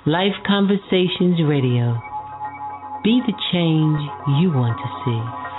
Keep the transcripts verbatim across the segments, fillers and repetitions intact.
Life Conversations Radio. Be the change you want to see.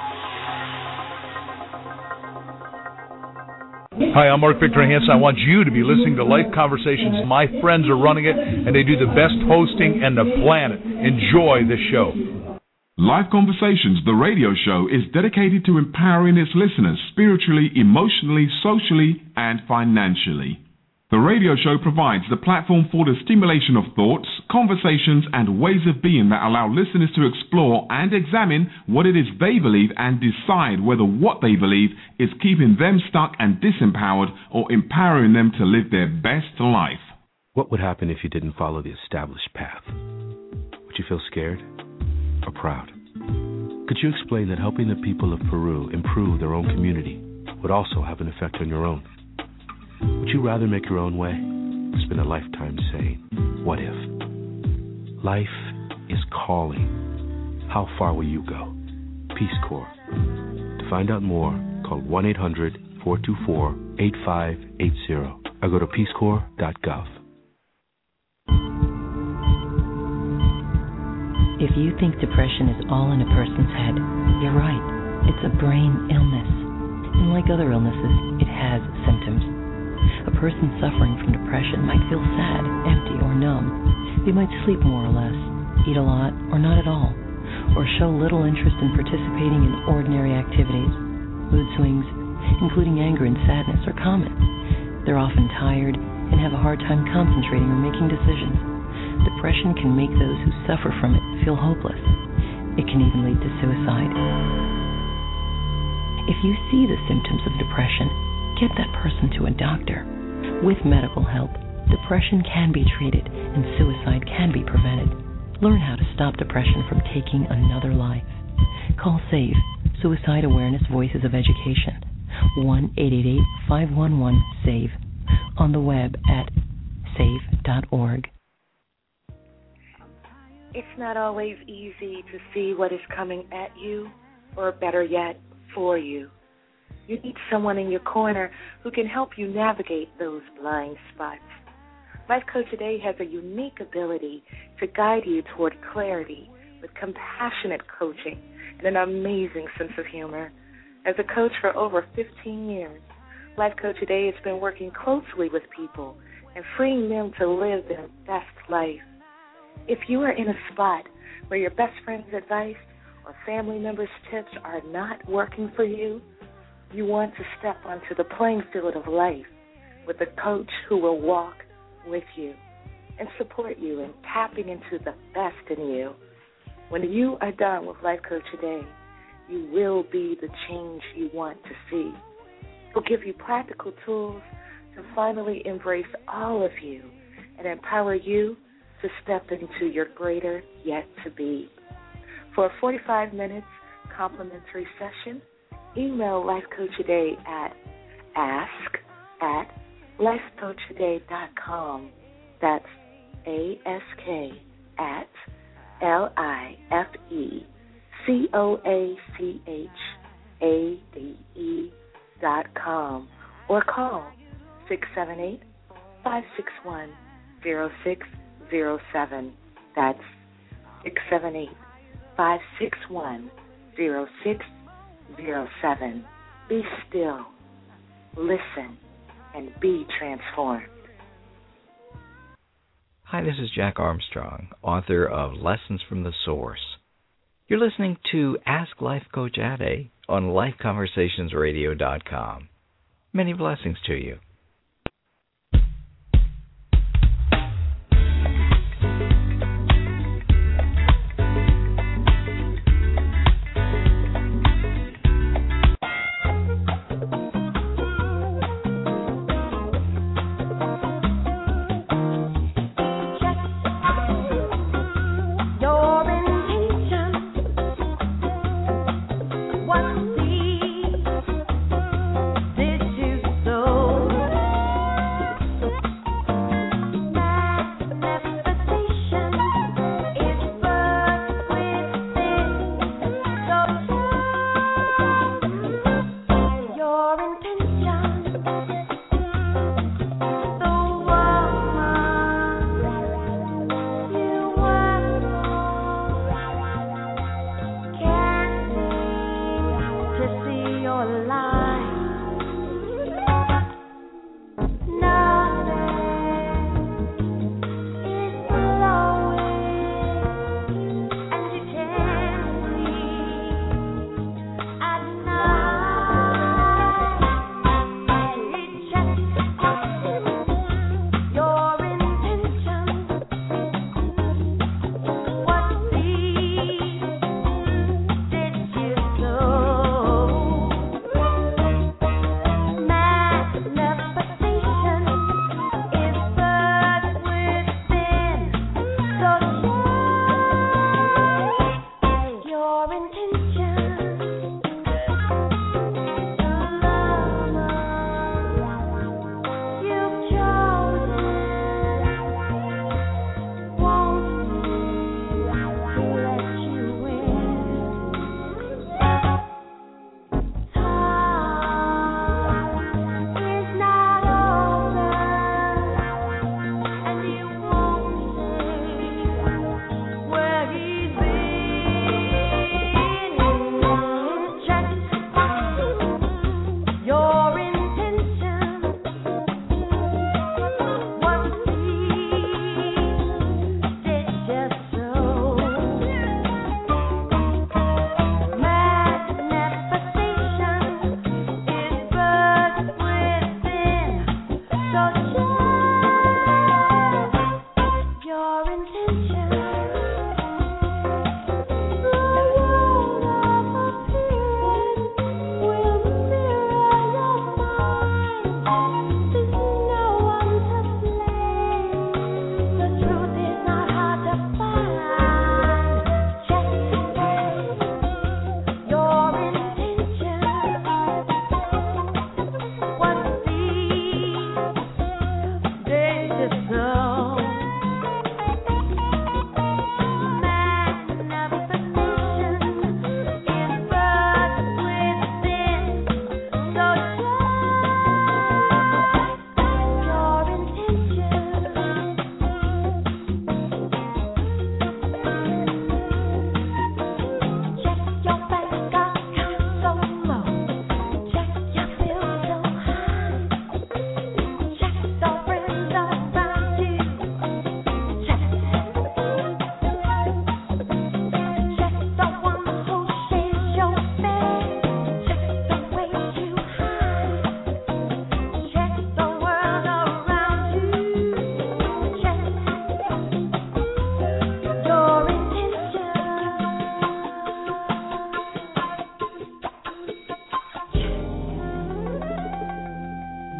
Hi, I'm Mark Victor Hansen. I want you to be listening to Life Conversations. My friends are running it, and they do the best hosting in the planet. Enjoy the show. Life Conversations, the radio show, is dedicated to empowering its listeners spiritually, emotionally, socially, and financially. The radio show provides the platform for the stimulation of thoughts, conversations, and ways of being that allow listeners to explore and examine what it is they believe and decide whether what they believe is keeping them stuck and disempowered or empowering them to live their best life. What would happen if you didn't follow the established path? Would you feel scared or proud? Could you explain that helping the people of Peru improve their own community would also have an effect on your own? Would you rather make your own way or spend a lifetime saying, what if? Life is calling. How far will you go? Peace Corps. To find out more, call one eight hundred, four two four, eight five eight zero or go to peace corps dot gov. If you think depression is all in a person's head, you're right. It's a brain illness. And like other illnesses, it has symptoms. A person suffering from depression might feel sad, empty, or numb. They might sleep more or less, eat a lot or not at all, or show little interest in participating in ordinary activities. Mood swings, including anger and sadness, are common. They're often tired and have a hard time concentrating or making decisions. Depression can make those who suffer from it feel hopeless. It can even lead to suicide. If you see the symptoms of depression, get that person to a doctor. With medical help, depression can be treated and suicide can be prevented. Learn how to stop depression from taking another life. Call SAVE, Suicide Awareness Voices of Education, one eight eight eight, five one one, SAVE, on the web at save dot org. It's not always easy to see what is coming at you, or better yet, for you. You need someone in your corner who can help you navigate those blind spots. Life Coach Today has a unique ability to guide you toward clarity with compassionate coaching and an amazing sense of humor. As a coach for over fifteen years, Life Coach Today has been working closely with people and freeing them to live their best life. If you are in a spot where your best friend's advice or family members' tips are not working for you, you want to step onto the playing field of life with a coach who will walk with you and support you in tapping into the best in you. When you are done with Life Coach Today, you will be the change you want to see. We'll give you practical tools to finally embrace all of you and empower you to step into your greater yet to be. For a forty-five minutes complimentary session, email Life Coach Today at ask at life coach today dot com. That's A S K at L I F E C O A C H A D E dot com. Or call six seven eight, five six one, zero six zero seven. That's six seven eight, five six one, zero six zero seven. Be still, listen, and be transformed. Hi, this is Jack Armstrong, author of Lessons from the Source. You're listening to Ask Life Coach Ade on life conversations radio dot com. Many blessings to you. Did you so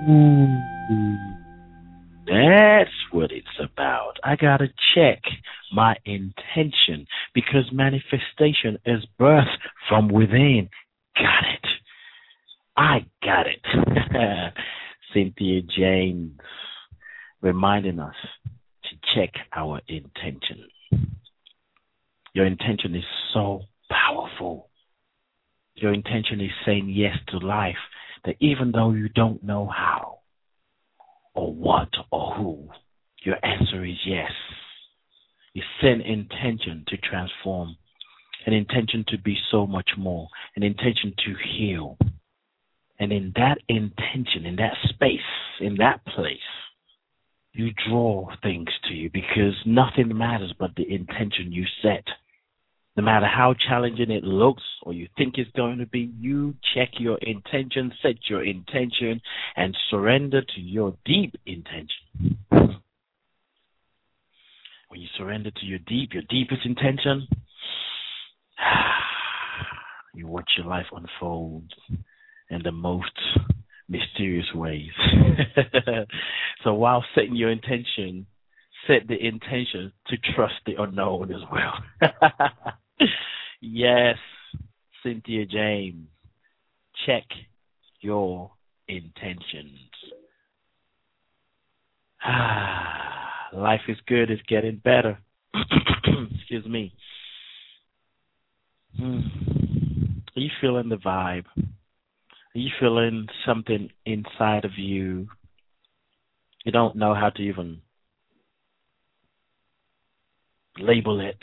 That's what it's about. I gotta check my intention because manifestation is birth from within. Got it. I got it. Cynthia James reminding us to check our intention. Your intention is so powerful. Your intention is saying yes to life, that even though you don't know how or what or who, your answer is yes. You set intention to transform, an intention to be so much more, an intention to heal. And in that intention, in that space, in that place, you draw things to you because nothing matters but the intention you set. No matter how challenging it looks or you think it's going to be, you check your intention, set your intention, and surrender to your deep intention. When you surrender to your deep, your deepest intention, you watch your life unfold in the most mysterious ways. So while setting your intention, set the intention to trust the unknown as well. Yes, Cynthia James, check your intentions. Ah, life is good, it's getting better. Excuse me. Hmm. Are you feeling the vibe? Are you feeling something inside of you? You don't know how to even label it.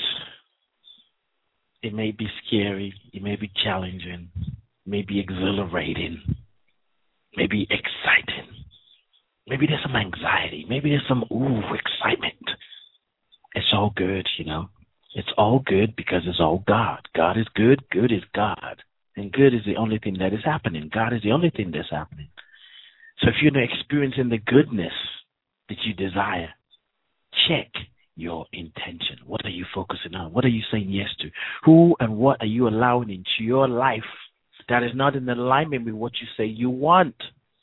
It may be scary. It may be challenging. It may be exhilarating. Maybe exciting. Maybe there's some anxiety. Maybe there's some, ooh, excitement. It's all good, you know. It's all good because it's all God. God is good. Good is God. And good is the only thing that is happening. God is the only thing that's happening. So if you're not experiencing the goodness that you desire, check your intention. What are you focusing on? What are you saying yes to? Who and what are you allowing into your life that is not in alignment with what you say you want?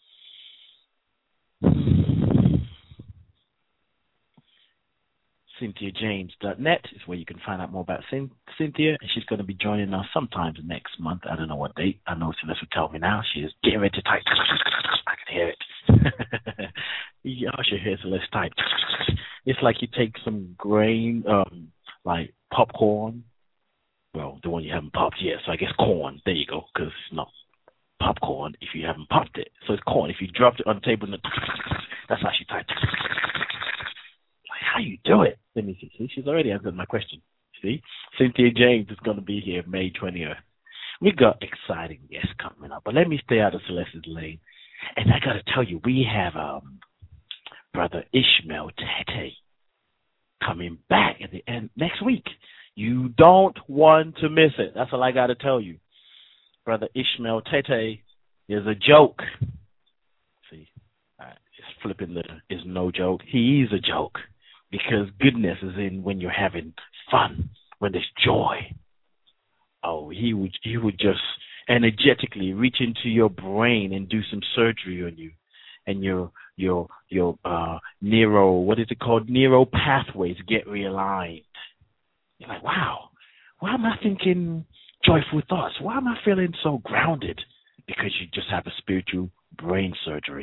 Cynthia James dot net is where you can find out more about Cynthia, and she's going to be joining us sometime next month. I don't know what date. I know Celeste will tell me now. She is getting ready to type. I can hear it. Y'all should hear Celeste type. It's like you take some grain, um, like popcorn. Well, the one you haven't popped yet, so I guess corn. There you go, because it's not popcorn if you haven't popped it. So it's corn. If you dropped it on the table, that's how she typed. How you do it? Let me see. See, she's already answered my question. See, Cynthia James is going to be here May twentieth. We got exciting guests coming up, but let me stay out of Celeste's lane. And I got to tell you, we have um, Brother Ishmael Tete coming back at the end next week. You don't want to miss it. That's all I got to tell you. Brother Ishmael Tete is a joke. See, right, just flipping the is no joke. He is a joke. Because goodness is in when you're having fun, when there's joy. Oh, he would he would just energetically reach into your brain and do some surgery on you, and your your your uh, neuro what is it called neuro pathways get realigned. You're like, wow, why am I thinking joyful thoughts? Why am I feeling so grounded? Because you just have a spiritual brain surgery.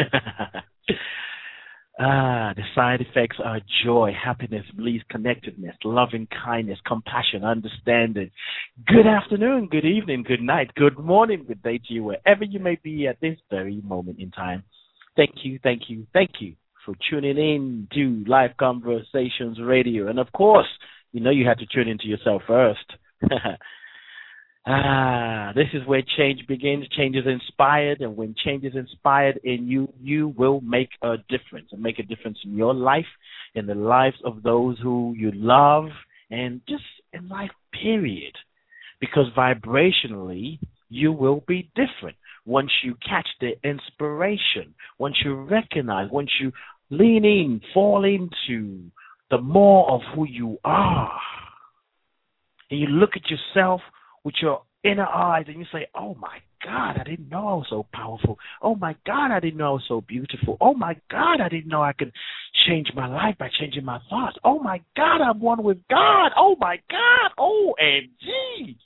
Ah, the side effects are joy, happiness, bliss, connectedness, loving kindness, compassion, understanding. Good afternoon, good evening, good night, good morning, good day to you, wherever you may be at this very moment in time. Thank you, thank you, thank you for tuning in to Life Conversations Radio. And of course, you know you had to tune into yourself first. Ah, this is where change begins. Change is inspired, and when change is inspired in you, you will make a difference, and make a difference in your life, in the lives of those who you love, and just in life, period. Because vibrationally, you will be different once you catch the inspiration, once you recognize, once you lean in, fall into the more of who you are, and you look at yourself with your inner eyes, and you say, oh, my God, I didn't know I was so powerful. Oh, my God, I didn't know I was so beautiful. Oh, my God, I didn't know I could change my life by changing my thoughts. Oh, my God, I'm one with God. Oh, my God, O M G.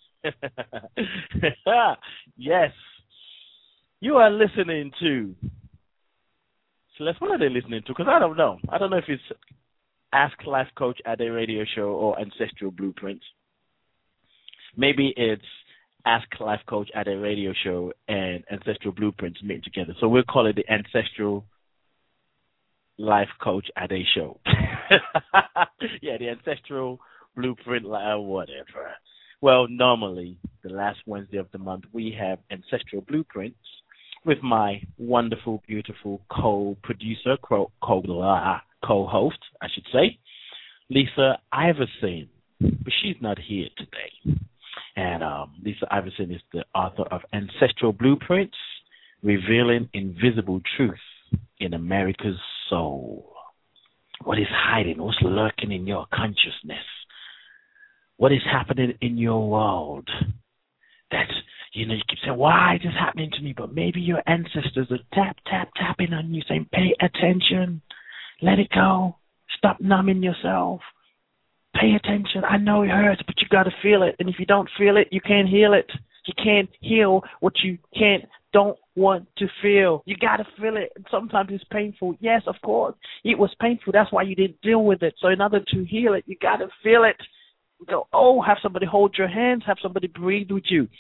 Yes. You are listening to Celeste. What are they listening to? Because I don't know. I don't know if it's Ask Life Coach Ade Radio Show or Ancestral Blueprints. Maybe it's Ask Life Coach Ade Radio Show and Ancestral Blueprints meeting together. So we'll call it the Ancestral Life Coach Ade Show. Yeah, the Ancestral Blueprint, uh, whatever. Well, normally, the last Wednesday of the month, we have Ancestral Blueprints with my wonderful, beautiful co-producer, co- co- co-host, I should say, Lisa Iverson. But she's not here today. And um, Lisa Iverson is the author of Ancestral Blueprints, Revealing Invisible Truth in America's Soul. What is hiding? What's lurking in your consciousness? What is happening in your world? That, you know, you keep saying, why is this happening to me? But maybe your ancestors are tap, tap, tapping on you, saying, pay attention. Let it go. Stop numbing yourself. Pay attention. I know it hurts, but you got to feel it. And if you don't feel it, you can't heal it. You can't heal what you can't, don't want to feel. You got to feel it. And sometimes it's painful. Yes, of course. It was painful. That's why you didn't deal with it. So in order to heal it, you got to feel it. Go, oh, have somebody hold your hands, have somebody breathe with you.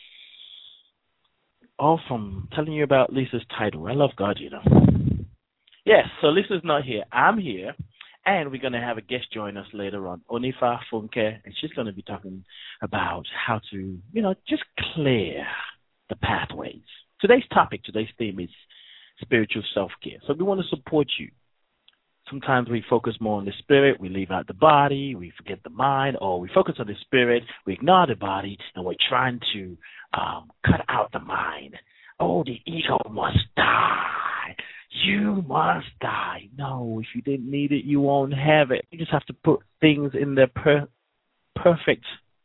All from telling you about Lisa's title. I love God, you know. Yes, so Lisa's not here. I'm here, and we're going to have a guest join us later on, Onifa Funke, and she's going to be talking about how to, you know, just clear the pathways. Today's topic, today's theme is spiritual self-care. So we want to support you. Sometimes we focus more on the spirit, we leave out the body, we forget the mind, or we focus on the spirit, we ignore the body, and we're trying to um, cut out the mind. Oh, the ego must die. You must die. No, if you didn't need it, you won't have it. You just have to put things in their per- perfect,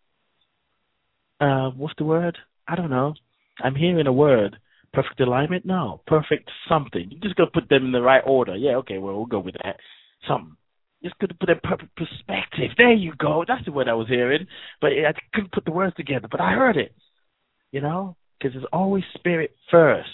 uh, what's the word? I don't know. I'm hearing a word. Perfect alignment? No. Perfect something. You just got to put them in the right order. Yeah, okay, well, we'll go with that. Something. Just got to put a perfect perspective. There you go. That's the word I was hearing. But I couldn't put the words together. But I heard it. You know? Because it's always spirit first.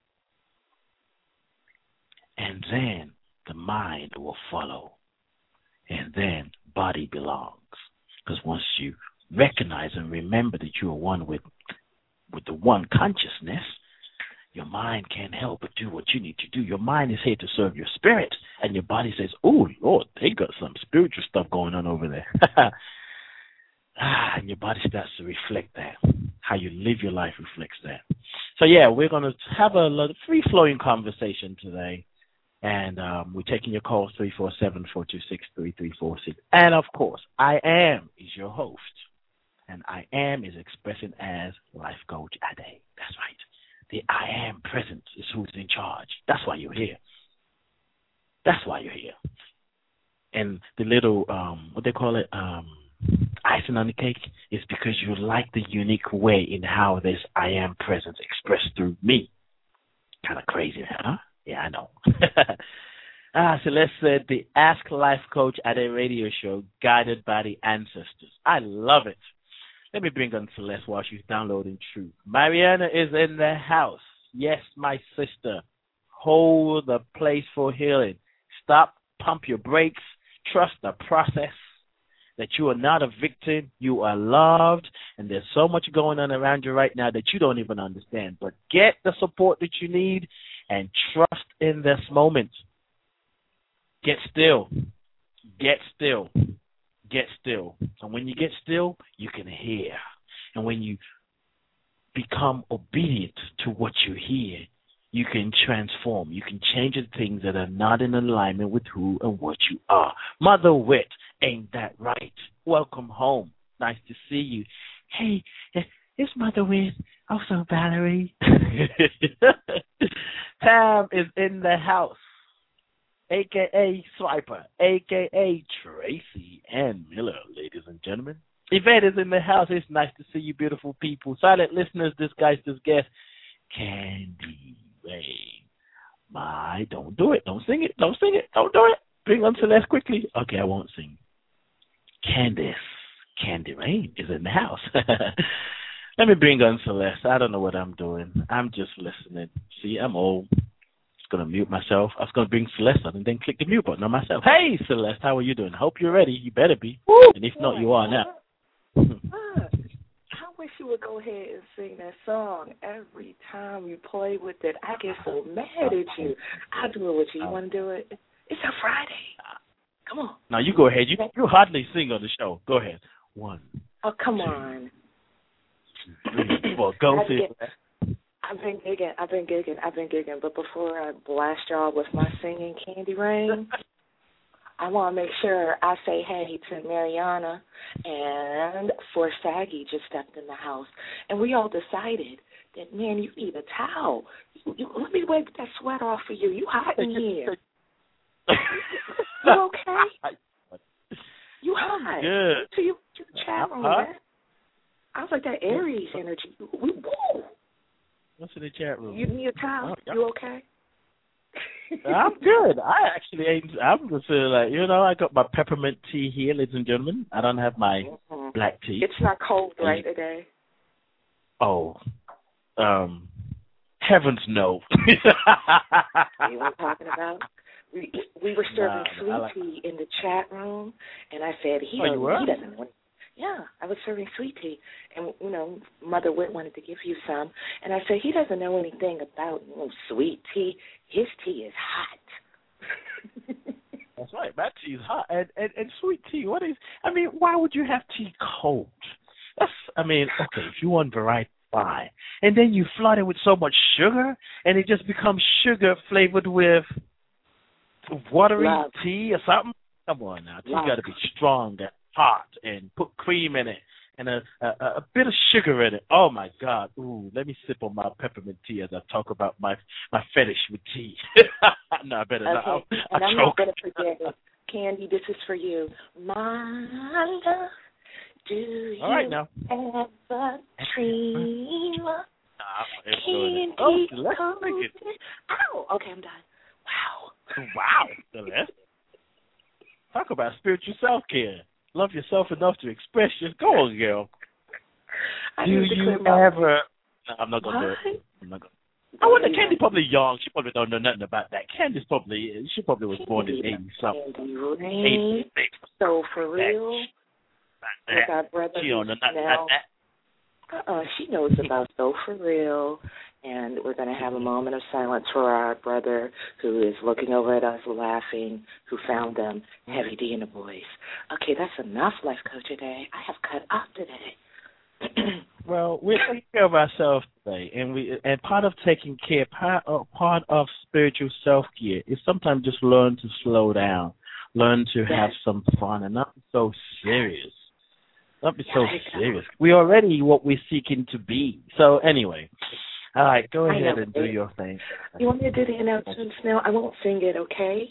And then the mind will follow. And then body belongs. Because once you recognize and remember that you are one with, with the one consciousness, your mind can't help but do what you need to do. Your mind is here to serve your spirit. And your body says, oh, Lord, they got some spiritual stuff going on over there. And your body starts to reflect that. How you live your life reflects that. So, yeah, we're going to have a free-flowing conversation today. And um, we're taking your calls, three four seven, four two six, three three four six. And, of course, I am is your host. And I am is expressing as Life Coach Ade. That's right. The I am presence is who's in charge. That's why you're here. That's why you're here. And the little, um, what they call it, um, icing on the cake is because you like the unique way in how this I am presence expressed through me. Kind of crazy, huh? Yeah, I know. ah, so let's say the Ask Life Coach Ade Radio Show, guided by the ancestors. I love it. Let me bring on Celeste while she's downloading Truth. Mariana is in the house. Yes, my sister. Hold the place for healing. Stop, pump your brakes. Trust the process. That you are not a victim. You are loved. And there's so much going on around you right now that you don't even understand. But get the support that you need and trust in this moment. Get still. Get still. Get still. And when you get still, you can hear. And when you become obedient to what you hear, you can transform. You can change the things that are not in alignment with who and what you are. Mother Wit, ain't that right? Welcome home. Nice to see you. Hey, it's Mother Wit. Also Valerie. Tam is in the house. A K A Swiper, A K A Tracy Ann Miller, ladies and gentlemen. Yvette is in the house. It's nice to see you, beautiful people. Silent listeners, this guy's this guest, Candy Rain. My, don't do it. Don't sing it. Don't sing it. Don't do it. Bring on Celeste quickly. Okay, I won't sing. Candace, Candy Rain is in the house. Let me bring on Celeste. I don't know what I'm doing. I'm just listening. See, I'm old. Just going to mute myself. I was going to bring Celeste on and then click the mute button on myself. Hey, Celeste, how are you doing? Hope you're ready. You better be. Woo! And if not, you are now. I wish you would go ahead and sing that song every time you play with it. I get so mad at you. I'll do it with you. You want to do it? It's a Friday. Come on. Now, you go ahead. You you hardly sing on the show. Go ahead. One. Oh, come two, on. Three, four. Go, see it. I've been gigging. I've been gigging. I've been gigging. But before I blast y'all with my singing Candy Rain, I want to make sure I say hey to Mariana and For Saggy just stepped in the house. And we all decided that, man, you need a towel. You, you, let me wipe that sweat off for you. You hot in here. You okay? You hot. Good. To you, to the chat room, man. I was like that Aries energy. We, woo. What's in the chat room? You need a towel? Oh, you okay? I'm good. I actually ain't. I'm just uh, like, you know, I got my peppermint tea here, ladies and gentlemen. I don't have my mm-hmm. black tea. It's not cold right today. Oh, um, heavens no. You know what I'm talking about? We we were serving nah, sweet like tea in the chat room, and I said he, oh, doesn't, he doesn't want. Yeah, I was serving sweet tea, and you know, Mother Wit wanted to give you some, and I said he doesn't know anything about you know, sweet tea. His tea is hot. That's right, my tea is hot, and, and and sweet tea. What is? I mean, why would you have tea cold? That's. I mean, okay, if you want variety, fine, and then you flood it with so much sugar, and it just becomes sugar flavored with watery Love. tea or something. Come on now, tea's got to be strong and hot, and put cream in it, and a, a a bit of sugar in it. Oh my God! Ooh, let me sip on my peppermint tea as I talk about my my fetish with tea. No, I better okay. not. I'll, and I'll I'm choke. not gonna forget it. Candy, this is for you. My love, do you All right, now. ever dream? Nah, Candy, oh, let's make it. Ow! Okay, I'm done. Wow. Wow, Celeste. Talk about spiritual self-care. Love yourself enough to express your goals, girl. I do you ever... No, I'm not going to do it. I'm not going I wonder, Candy probably young. She probably don't know nothing about that. Candy's probably... She probably was born in eighty-something. eighty. So, for real? Like our brother she don't know nothing now, about that. Uh-uh, she knows about So For Real. And we're going to have a moment of silence for our brother who is looking over at us laughing, who found them, Heavy D and the boys. Okay, that's enough, Life Coach today. I have cut off today. Well, we're taking care of ourselves today, and we and part of taking care, part of, part of spiritual self-care is sometimes just learn to slow down, learn to yes. have some fun, and not be so serious. Not be so serious. We're already what we're seeking to be. So anyway... All right, go ahead and do your thing. You want me to do the announcements now? I won't sing it, okay?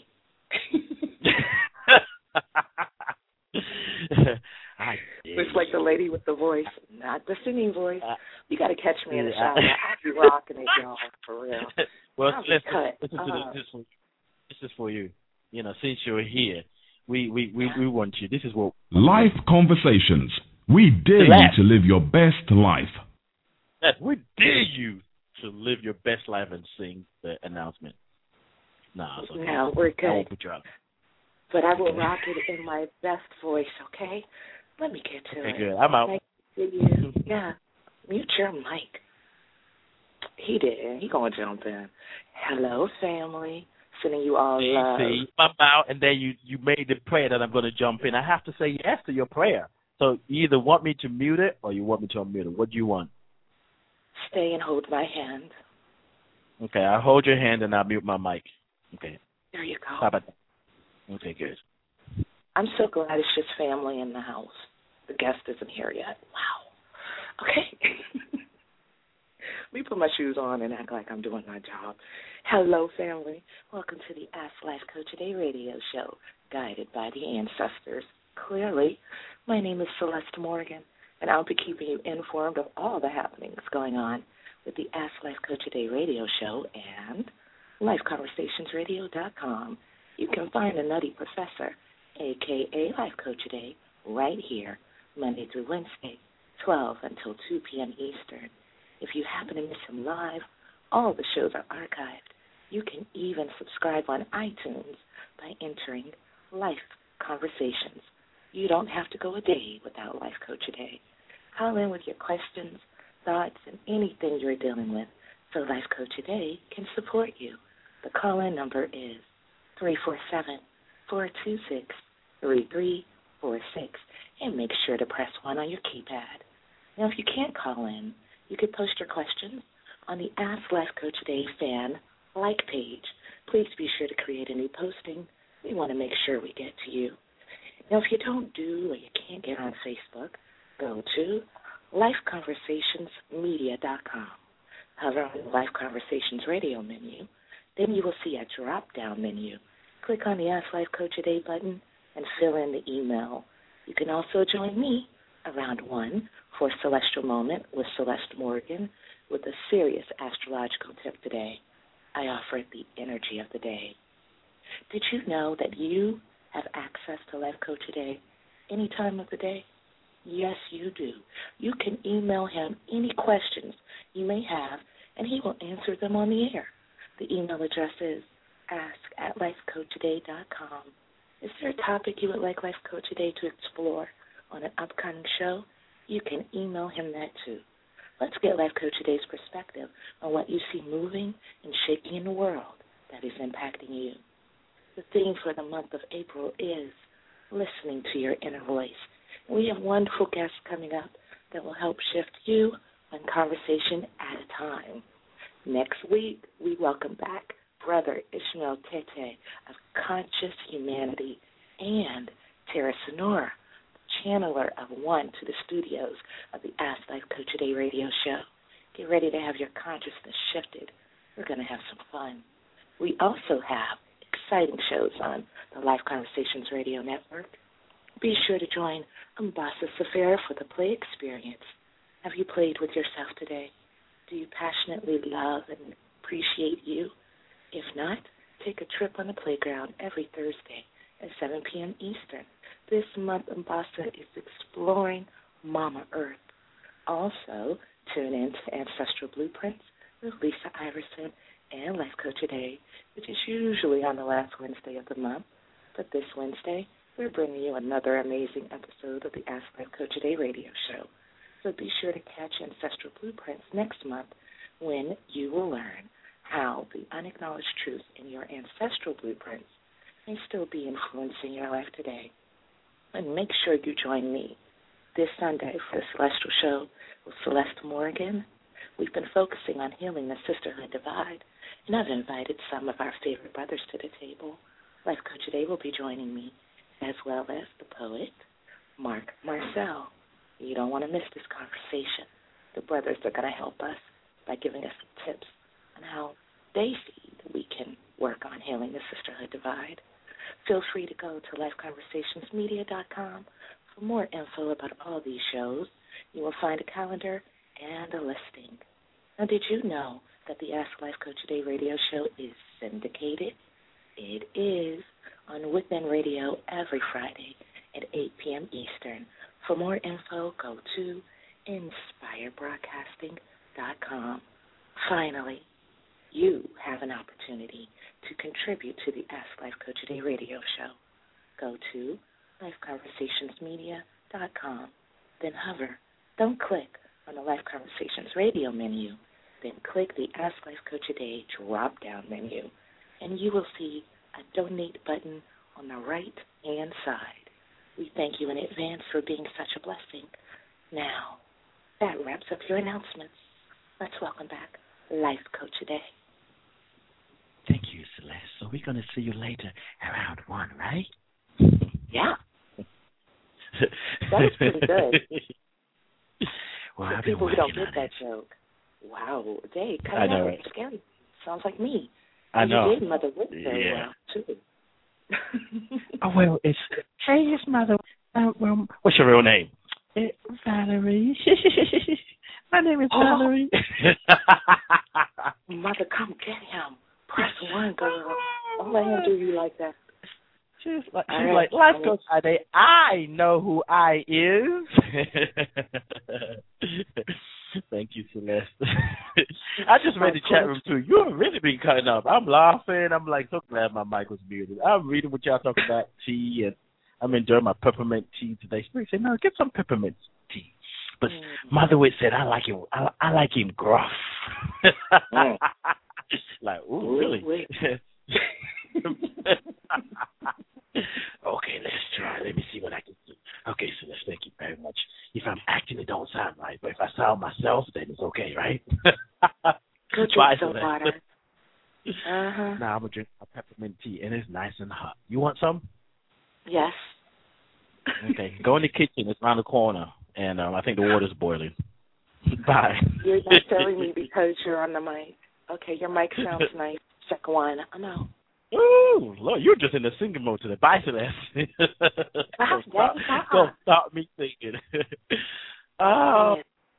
It's like the lady with the voice, not the singing voice. You got to catch me in the shower. I'll be rocking it, y'all, for real. Well, listen, cut. listen to uh, this. This is for you. You know, since you're here, we, we, we, we want you. This is what... Life Conversations. We dare you to live your best life. We dare you to live your best life and sing the announcement. Nah, it's okay. No, we're good. I won't put you out. But I will rock it in my best voice, okay? Let me get to okay, it. Good. I'm out. Thank you. Yeah. Mute your mic. He did. He gonna jump in. Hello, family. Sending you all see, love. See, I'm out, and then you, you made the prayer that I'm going to jump in. I have to say yes to your prayer. So you either want me to mute it or you want me to unmute it. What do you want? Stay and hold my hand. Okay, I'll hold your hand and I'll mute my mic. Okay. There you go. How about that? Okay, good. I'm so glad it's just family in the house. The guest isn't here yet. Wow. Okay. Let me put my shoes on and act like I'm doing my job. Hello, family. Welcome to the Ask Life Coach Today radio show, guided by the ancestors. clearly. My name is Celeste Morgan, and I'll be keeping you informed of all the happenings going on with the Ask Life Coach Today radio show and life conversations radio dot com. You can find the Nutty Professor, a k a. Life Coach Today, right here, Monday through Wednesday, twelve until two p.m. Eastern. If you happen to miss him live, all the shows are archived. You can even subscribe on iTunes by entering Life Conversations. You don't have to go a day without Life Coach Today. Call in with your questions, thoughts, and anything you're dealing with so Life Coach Today can support you. The call-in number is three four seven, four two six, three three four six, and make sure to press one on your keypad. Now, if you can't call in, you can post your questions on the Ask Life Coach Today fan like page. Please be sure to create a new posting. We want to make sure we get to you. Now, if you don't do or you can't get on Facebook, go to life conversations media dot com. Hover on the Life Conversations radio menu. Then you will see a drop-down menu. Click on the Ask Life Coach Today button and fill in the email. You can also join me around one for Celestial Moment with Celeste Morgan with a serious astrological tip today. I offer it the energy of the day. Did you know that you have access to Life Coach Today any time of the day? Yes, you do. You can email him any questions you may have, and he will answer them on the air. The email address is ask at life coach today dot com. Is there a topic you would like Life Coach Today to explore on an upcoming show? You can email him that too. Let's get Life Coach Today's perspective on what you see moving and shaking in the world that is impacting you. The theme for the month of April is listening to your inner voice. We have wonderful guests coming up that will help shift you one conversation at a time. Next week, we welcome back Brother Ishmael Tete of Conscious Humanity and Tara Sonora, channeler of one, to the studios of the Ask Life Coach Today radio show. Get ready to have your consciousness shifted. We're going to have some fun. We also have exciting shows on the Life Conversations Radio Network. Be sure to join Umbasa Safira for the play experience. Have you played with yourself today? Do you passionately love and appreciate you? If not, take a trip on the playground every Thursday at seven p.m. Eastern. This month, Umbasa is exploring Mama Earth. Also, tune in to Ancestral Blueprints with Lisa Iverson and Life Coach Today, which is usually on the last Wednesday of the month. But this Wednesday, we're bringing you another amazing episode of the Ask Life Coach Today radio show. So be sure to catch Ancestral Blueprints next month when you will learn how the unacknowledged truth in your ancestral blueprints may still be influencing your life today. And make sure you join me this Sunday for the Celestial Show with Celeste Morgan. We've been focusing on healing the sisterhood divide, and I've invited some of our favorite brothers to the table. Life Coach Today will be joining me, as well as the poet, Mark Marcel. You don't want to miss this conversation. The brothers are going to help us by giving us some tips on how they see that we can work on healing the sisterhood divide. Feel free to go to life conversations media dot com for more info about all these shows. You will find a calendar and a listing. Now, did you know that the Ask Life Coach Today radio show is syndicated? It is on Within Radio every Friday at eight p.m. Eastern. For more info, go to inspire broadcasting dot com. Finally, you have an opportunity to contribute to the Ask Life Coach Today radio show. Go to life conversations media dot com. Then hover, don't click on the Life Conversations radio menu. Then click the Ask Life Coach Today drop-down menu, and you will see a donate button on the right-hand side. We thank you in advance for being such a blessing. Now, that wraps up your announcements. Let's welcome back Life Coach Today. Thank you, Celeste. So we're going to see you later around one, right? Yeah. That was pretty good. Well, For people who don't get that joke, wow, they kind of scary. Sounds like me. I and know. You did Mother Wit very yeah. well, too. Oh, well, it's, hey, it's Mother Uh, well, what's your real name? Uh, Valerie. My name is oh. Valerie. Mother, come get him. Press one, girl. Don't let him do you like that. She's like, she's right. like, Life Coach Ade, I know who I is. Thank you, Celeste. I just read the chat room, too. You've really been cutting up. I'm laughing. I'm like so glad my mic was muted. I'm reading what y'all talking about, tea, and I'm enjoying my peppermint tea today. Spirit said, no, get some peppermint tea. But mm. Motherwit said, I like him. I, I like him gruff. mm. Like, ooh, really? Okay, let's try. Let me see what I can do. Okay, so let's thank you very much. If I'm acting, it don't sound right. But if I sound myself, then it's okay, right? Good job, so water. Uh-huh. Now I'm going to drink my peppermint tea, and it's nice and hot. You want some? Yes. Okay, go in the kitchen. It's around the corner, and um, I think the water's boiling. Bye. You're not telling me because you're on the mic. Okay, your mic sounds nice. Check one. I know. Ooh, Lord, you're just in the singing mode today. Bye, Celeste. Go stop, go stop me singing. Oh,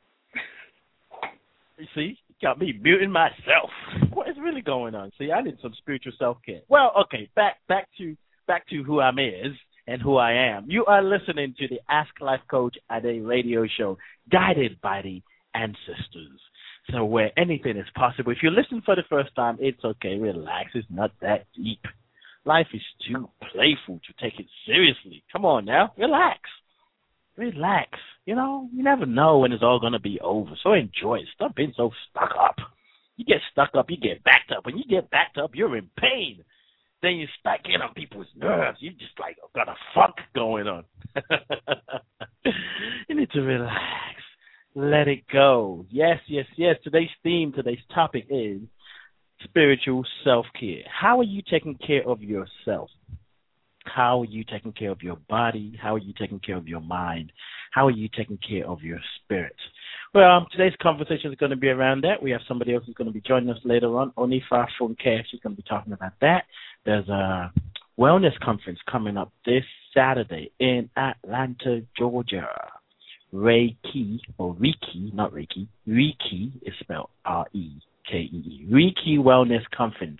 you see, you got me muting myself. What is really going on? See, I need some spiritual self-care. Well, okay, back back to back to who I'm is and who I am. You are listening to the Ask Life Coach Ade radio show, guided by the ancestors. So where anything is possible. If you listen for the first time, it's okay. Relax. It's not that deep. Life is too playful to take it seriously. Come on now. Relax. Relax. You know, you never know when it's all going to be over. So enjoy it. Stop being so stuck up. You get stuck up, you get backed up. When you get backed up, you're in pain. Then you start getting on people's nerves. You just like got a funk going on. You need to relax. Let it go. Yes, yes, yes. Today's theme, today's topic is spiritual self-care. How are you taking care of yourself? How are you taking care of your body? How are you taking care of your mind? How are you taking care of your spirit? Well, um, today's conversation is going to be around that. We have somebody else who's going to be joining us later on, Onifa Funke. She's going to be talking about that. There's a wellness conference coming up this Saturday in Atlanta, Georgia. Reiki, or Reiki, not Reiki, Reiki is spelled R E K E E, Reiki Wellness Conference.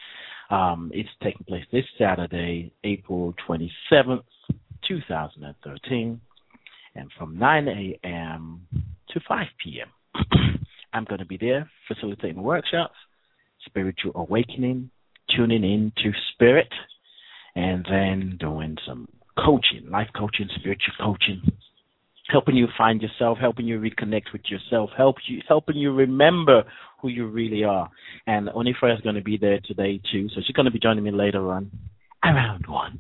Um, it's taking place this Saturday, April twenty-seventh, twenty thirteen, and from nine a.m. to five p.m. I'm going to be there facilitating workshops, spiritual awakening, tuning in to spirit, and then doing some coaching, life coaching, spiritual coaching, helping you find yourself, helping you reconnect with yourself, help you, helping you remember who you really are. And Onifra is going to be there today, too. So she's going to be joining me later on, around one,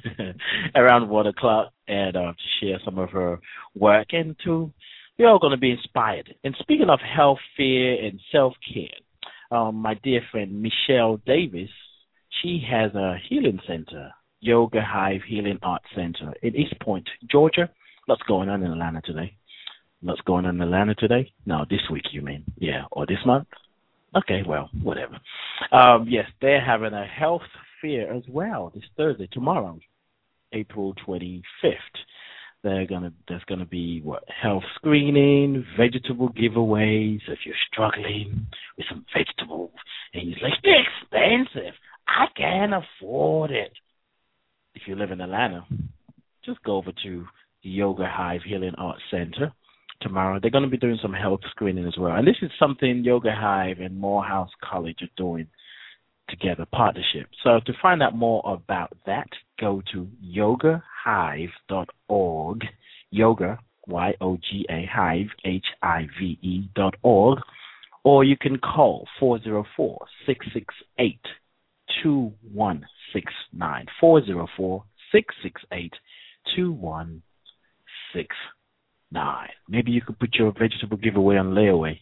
around one o'clock, and uh, to share some of her work. And to, we're all going to be inspired. And speaking of health, fear, and self-care, um, my dear friend Michelle Davis, she has a healing center, Yoga Hive Healing Arts Center in East Point, Georgia. What's going on in Atlanta today? What's going on in Atlanta today? No, this week you mean. Yeah, or this month? Okay, well, whatever. Um, yes, they're having a health fair as well this Thursday, tomorrow, April twenty-fifth. They're gonna there's gonna be what health screening, vegetable giveaways. If you're struggling with some vegetables and you're like, they're expensive, I can't afford it. If you live in Atlanta, just go over to the Yoga Hive Healing Arts Center tomorrow. They're going to be doing some health screening as well. And this is something Yoga Hive and Morehouse College are doing together, partnership. So to find out more about that, go to yoga hive dot org, yoga, Y O G A, hive, H I V E dot org, or you can call four oh four, six six eight, two one six nine, four oh four, six six eight, two one six nine. Maybe you could put your vegetable giveaway on layaway.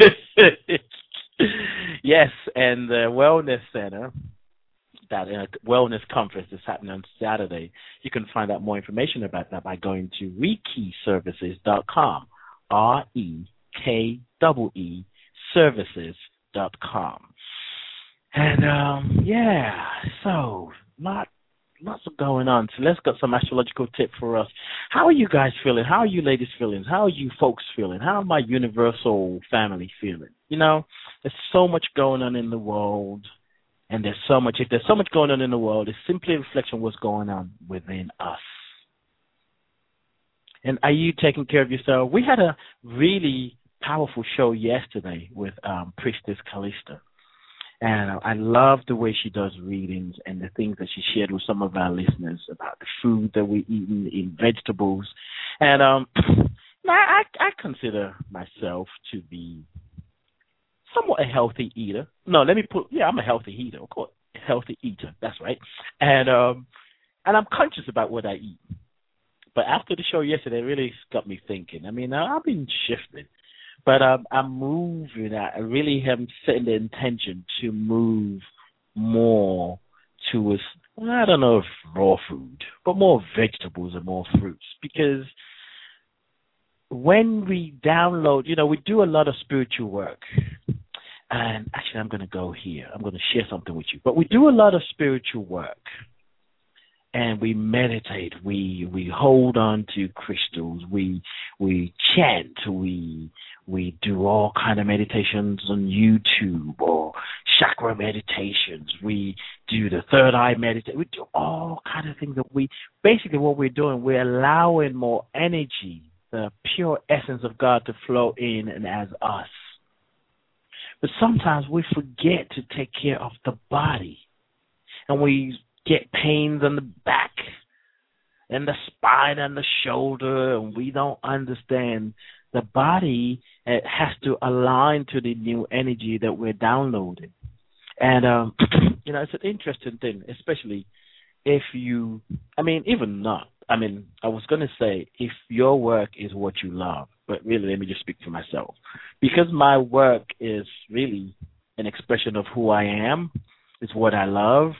Yes, and the Wellness Center, that uh, Wellness Conference is happening on Saturday. You can find out more information about that by going to reiki services dot com, R E K E E services dot com. And, um, yeah, so, lot lots of going on. So let's get some astrological tip for us. How are you guys feeling? How are you ladies feeling? How are you folks feeling? How are my universal family feeling? You know, there's so much going on in the world, and there's so much, if there's so much going on in the world, it's simply a reflection of what's going on within us. And are you taking care of yourself? We had a really powerful show yesterday with um, Priestess Callista. And I love the way she does readings and the things that she shared with some of our listeners about the food that we eat in vegetables. And um, I, I consider myself to be somewhat a healthy eater. No, let me put, yeah, I'm a healthy eater, of course. Healthy eater, that's right. And um, and I'm conscious about what I eat. But after the show yesterday, it really got me thinking. I mean, I've been shifting. But um, I'm moving. I really am setting the intention to move more towards, I don't know if raw food, but more vegetables and more fruits. Because when we download, you know, we do a lot of spiritual work. And actually, I'm going to go here. I'm going to share something with you. But we do a lot of spiritual work. And we meditate. We we hold on to crystals. We we chant. We we do all kind of meditations on YouTube or chakra meditations. We do the third eye meditation. We do all kind of things that we basically what we're doing. We're allowing more energy, the pure essence of God, to flow in and as us. But sometimes we forget to take care of the body, and we get pains on the back and the spine and the shoulder, and we don't understand the body has to align to the new energy that we're downloading. And, um, you know, it's an interesting thing, especially if you, I mean, even not, I mean, I was going to say if your work is what you love, but really let me just speak for myself. Because my work is really an expression of who I am, it's what I love,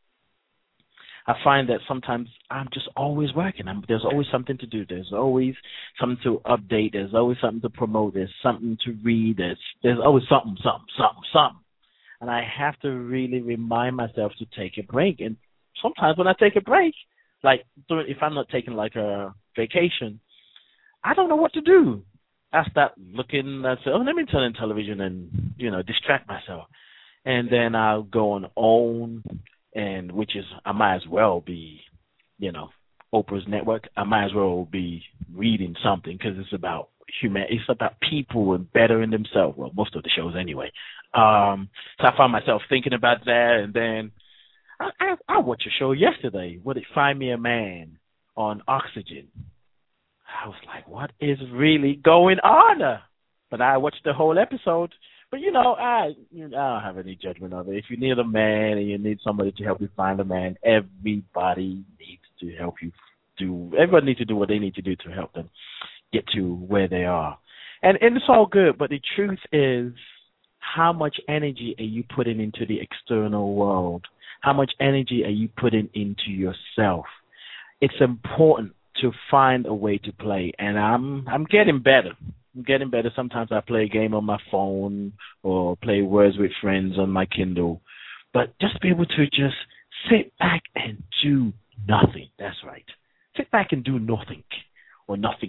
I find that sometimes I'm just always working. I'm, there's always something to do. There's always something to update. There's always something to promote. There's something to read. There's, there's always something, something, something, something. And I have to really remind myself to take a break. And sometimes when I take a break, like if I'm not taking like a vacation, I don't know what to do. I start looking, I say, oh, let me turn on television and, you know, distract myself. And then I'll go on OWN, and which is, I might as well be, you know, Oprah's network. I might as well be reading something because it's about human, it's about people and bettering themselves. Well, most of the shows anyway. Um, so I found myself thinking about that, and then I, I, I watched a show yesterday. Would it Find Me a Man on Oxygen? I was like, what is really going on? But I watched the whole episode. But, you know, I, you know, I don't have any judgment of it. If you need a man and you need somebody to help you find a man, everybody needs to help you do, everybody needs to do what they need to do to help them get to where they are. And, and it's all good, but the truth is, how much energy are you putting into the external world? How much energy are you putting into yourself? It's important to find a way to play, and I'm I'm getting better. I'm getting better. Sometimes I play a game on my phone or play Words with Friends on my Kindle. But just be able to just sit back and do nothing. That's right. Sit back and do nothing or nothing.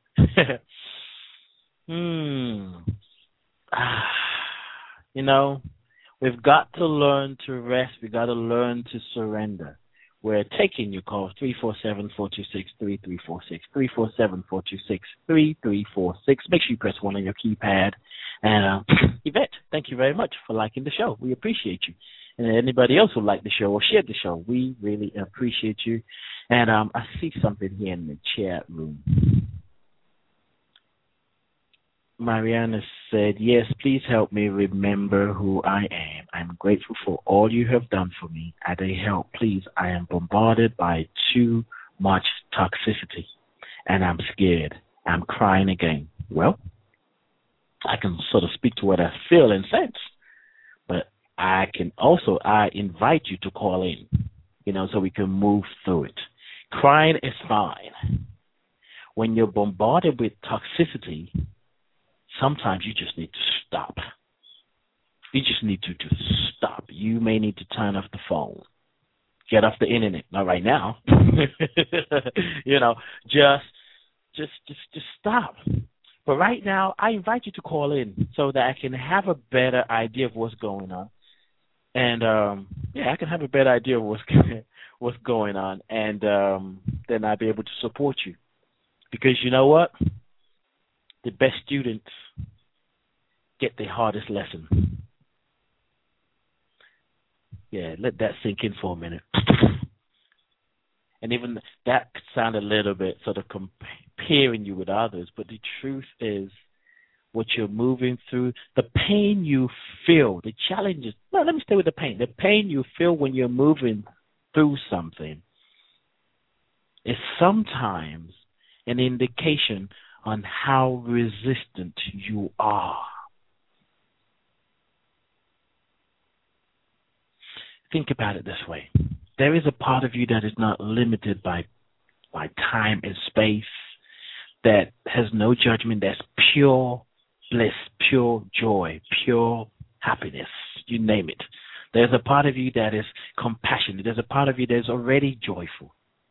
hmm. Ah, you know, we've got to learn to rest. We've got to learn to surrender. We're taking your calls, three four seven, four two six, three three four six, three four seven, four two six, three three four six. Make sure you press one on your keypad. And uh, Yvette, thank you very much for liking the show. We appreciate you. And anybody else who liked the show or shared the show, we really appreciate you. And um, I see something here in the chat room. Mariana said, yes, please help me remember who I am. I'm grateful for all you have done for me. Add a help, please. I am bombarded by too much toxicity, and I'm scared. I'm crying again. Well, I can sort of speak to what I feel and sense, but I can also, I invite you to call in, you know, so we can move through it. Crying is fine. When you're bombarded with toxicity, sometimes you just need to stop. You just need to just stop. You may need to turn off the phone. get off the internet. Not right now. you know, just, just, just, just stop. But right now, I invite you to call in so that I can have a better idea of what's going on. And, um, yeah, I can have a better idea of what's, what's going on. And um, then I'll be able to support you. Because you know what? The best students get the hardest lesson. Yeah, let that sink in for a minute. And even that could sound a little bit sort of comparing you with others, but the truth is what you're moving through, the pain you feel, the challenges. No, let me stay with the pain. The pain you feel when you're moving through something is sometimes an indication on how resistant you are. Think about it this way. There is a part of you that is not limited by by time and space, that has no judgment, that's pure bliss, pure joy, pure happiness, you name it. There's a part of you that is compassionate. There's a part of you that is already joyful.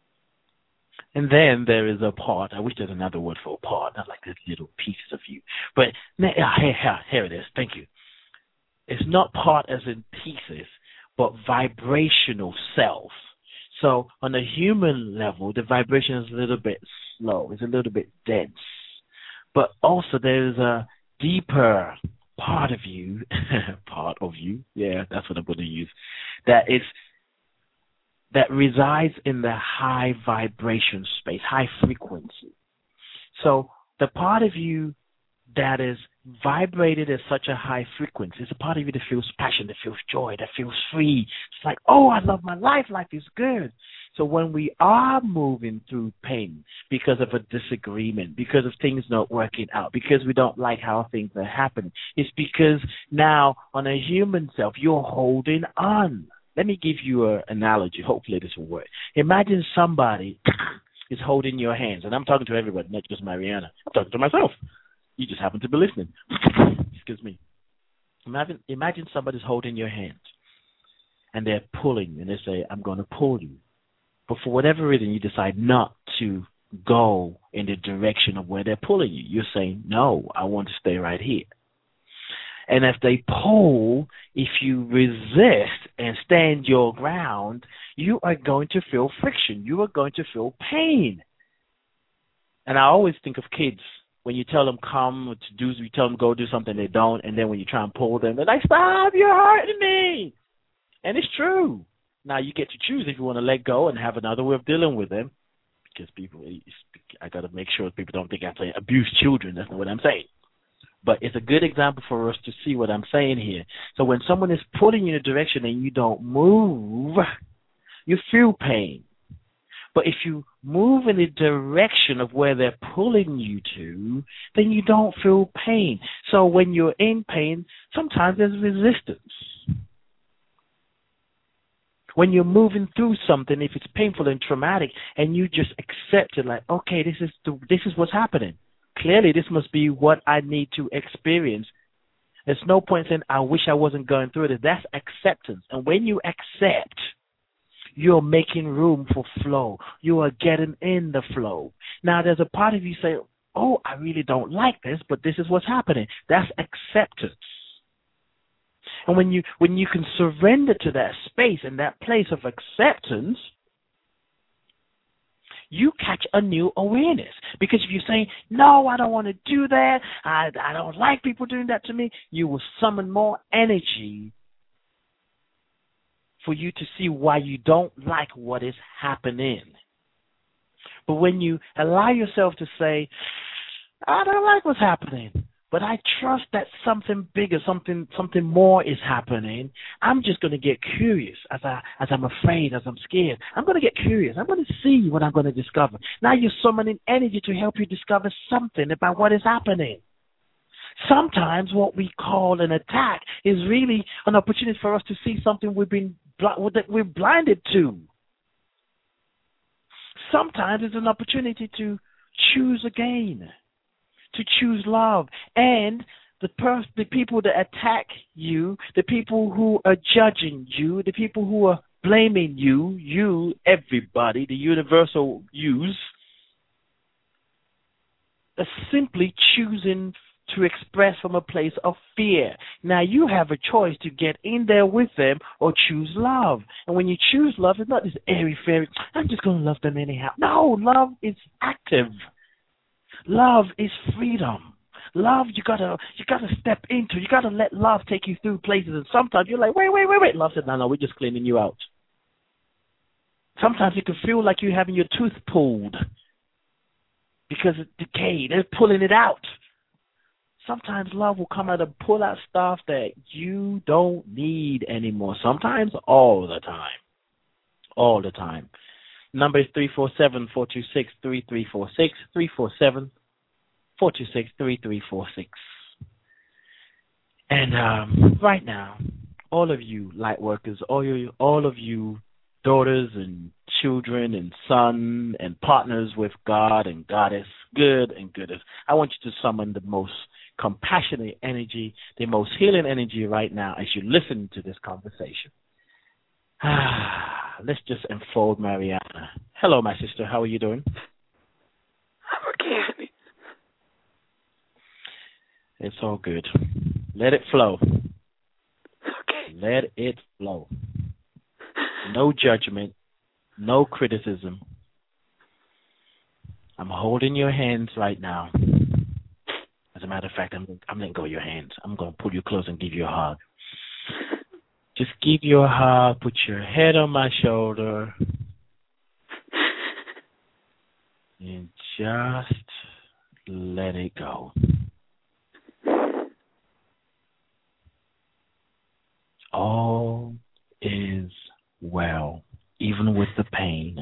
And then there is a part, I wish there's another word for a part, not like this little piece of you. But here, here, here it is. Thank you. It's not part as in pieces, but vibrational self. So on a human level, the vibration is a little bit slow. It's a little bit dense. But also there's a deeper part of you, part of you, yeah, that's what I'm going to use, that is that resides in the high vibration space, high frequency. So the part of you that is vibrated at such a high frequency is a part of you that feels passion, that feels joy, that feels free. It's like, oh, I love my life. Life is good. So when we are moving through pain because of a disagreement, because of things not working out, because we don't like how things are happening, it's because now on a human self, you're holding on. Let me give you an analogy. Hopefully this will work. Imagine somebody is holding your hands, and I'm talking to everybody, not just Mariana. I'm talking to myself. You just happen to be listening. Excuse me. Imagine, imagine somebody's holding your hand, and they're pulling, and they say, I'm going to pull you. But for whatever reason, you decide not to go in the direction of where they're pulling you. You're saying, no, I want to stay right here. And if they pull, if you resist and stand your ground, you are going to feel friction. You are going to feel pain. And I always think of kids. When you tell them come to do, you tell them go do something, they don't. And then when you try and pull them, they're like, stop, you're hurting me. And it's true. Now you get to choose if you want to let go and have another way of dealing with them. Because people, I got to make sure people don't think I say abuse children. That's not what I'm saying. But it's a good example for us to see what I'm saying here. So when someone is pulling you in a direction and you don't move, you feel pain. But if you move in the direction of where they're pulling you to, then you don't feel pain. So when you're in pain, sometimes there's resistance. When you're moving through something, if it's painful and traumatic, and you just accept it, like, okay, this is the, this is what's happening. Clearly, this must be what I need to experience. There's no point saying, I wish I wasn't going through this. That's acceptance. And when you accept, you're making room for flow. You are getting in the flow. Now, there's a part of you say, oh, I really don't like this, but this is what's happening. That's acceptance. And when you when you can surrender to that space and that place of acceptance, you catch a new awareness. Because if you say, no, I don't want to do that, I, I don't like people doing that to me, you will summon more energy for you to see why you don't like what is happening. But when you allow yourself to say, I don't like what's happening, but I trust that something bigger, something something more is happening, I'm just going to get curious as, I, as I'm afraid, as I'm scared. I'm going to get curious. I'm going to see what I'm going to discover. Now you're summoning energy to help you discover something about what is happening. Sometimes what we call an attack is really an opportunity for us to see something we've been that we're blinded to. Sometimes it's an opportunity to choose again, to choose love. And the pers- the people that attack you, the people who are judging you, the people who are blaming you, you, everybody, the universal yous, are simply choosing to express from a place of fear. Now, you have a choice to get in there with them or choose love. And when you choose love, it's not this airy-fairy, I'm just going to love them anyhow. No, love is active. Love is freedom. Love, you gotta, you gotta step into. You gotta let love take you through places. And sometimes you're like, wait, wait, wait, wait. Love said, no, no, we're just cleaning you out. Sometimes it can feel like you're having your tooth pulled because it's decayed. They're pulling it out. Sometimes love will come out and pull out stuff that you don't need anymore. Sometimes all the time. All the time. Number is three four seven, four two six, three three four six, three four seven, four two six, three three four six. And um, right now, all of you light workers, all, you, all of you daughters and children and son and partners with God and Goddess, good and goodness, I want you to summon the most compassionate energy, the most healing energy right now as you listen to this conversation. Ah, let's just enfold Mariana. Hello, my sister. How are you doing? I'm okay, honey. It's all good. Let it flow. Okay. Let it flow. No judgment. No criticism. I'm holding your hands right now. As a matter of fact, I'm, I'm letting go of your hands. I'm going to pull you close and give you a hug. Just give you a hug. Put your head on my shoulder. And just let it go. All is well, even with the pain.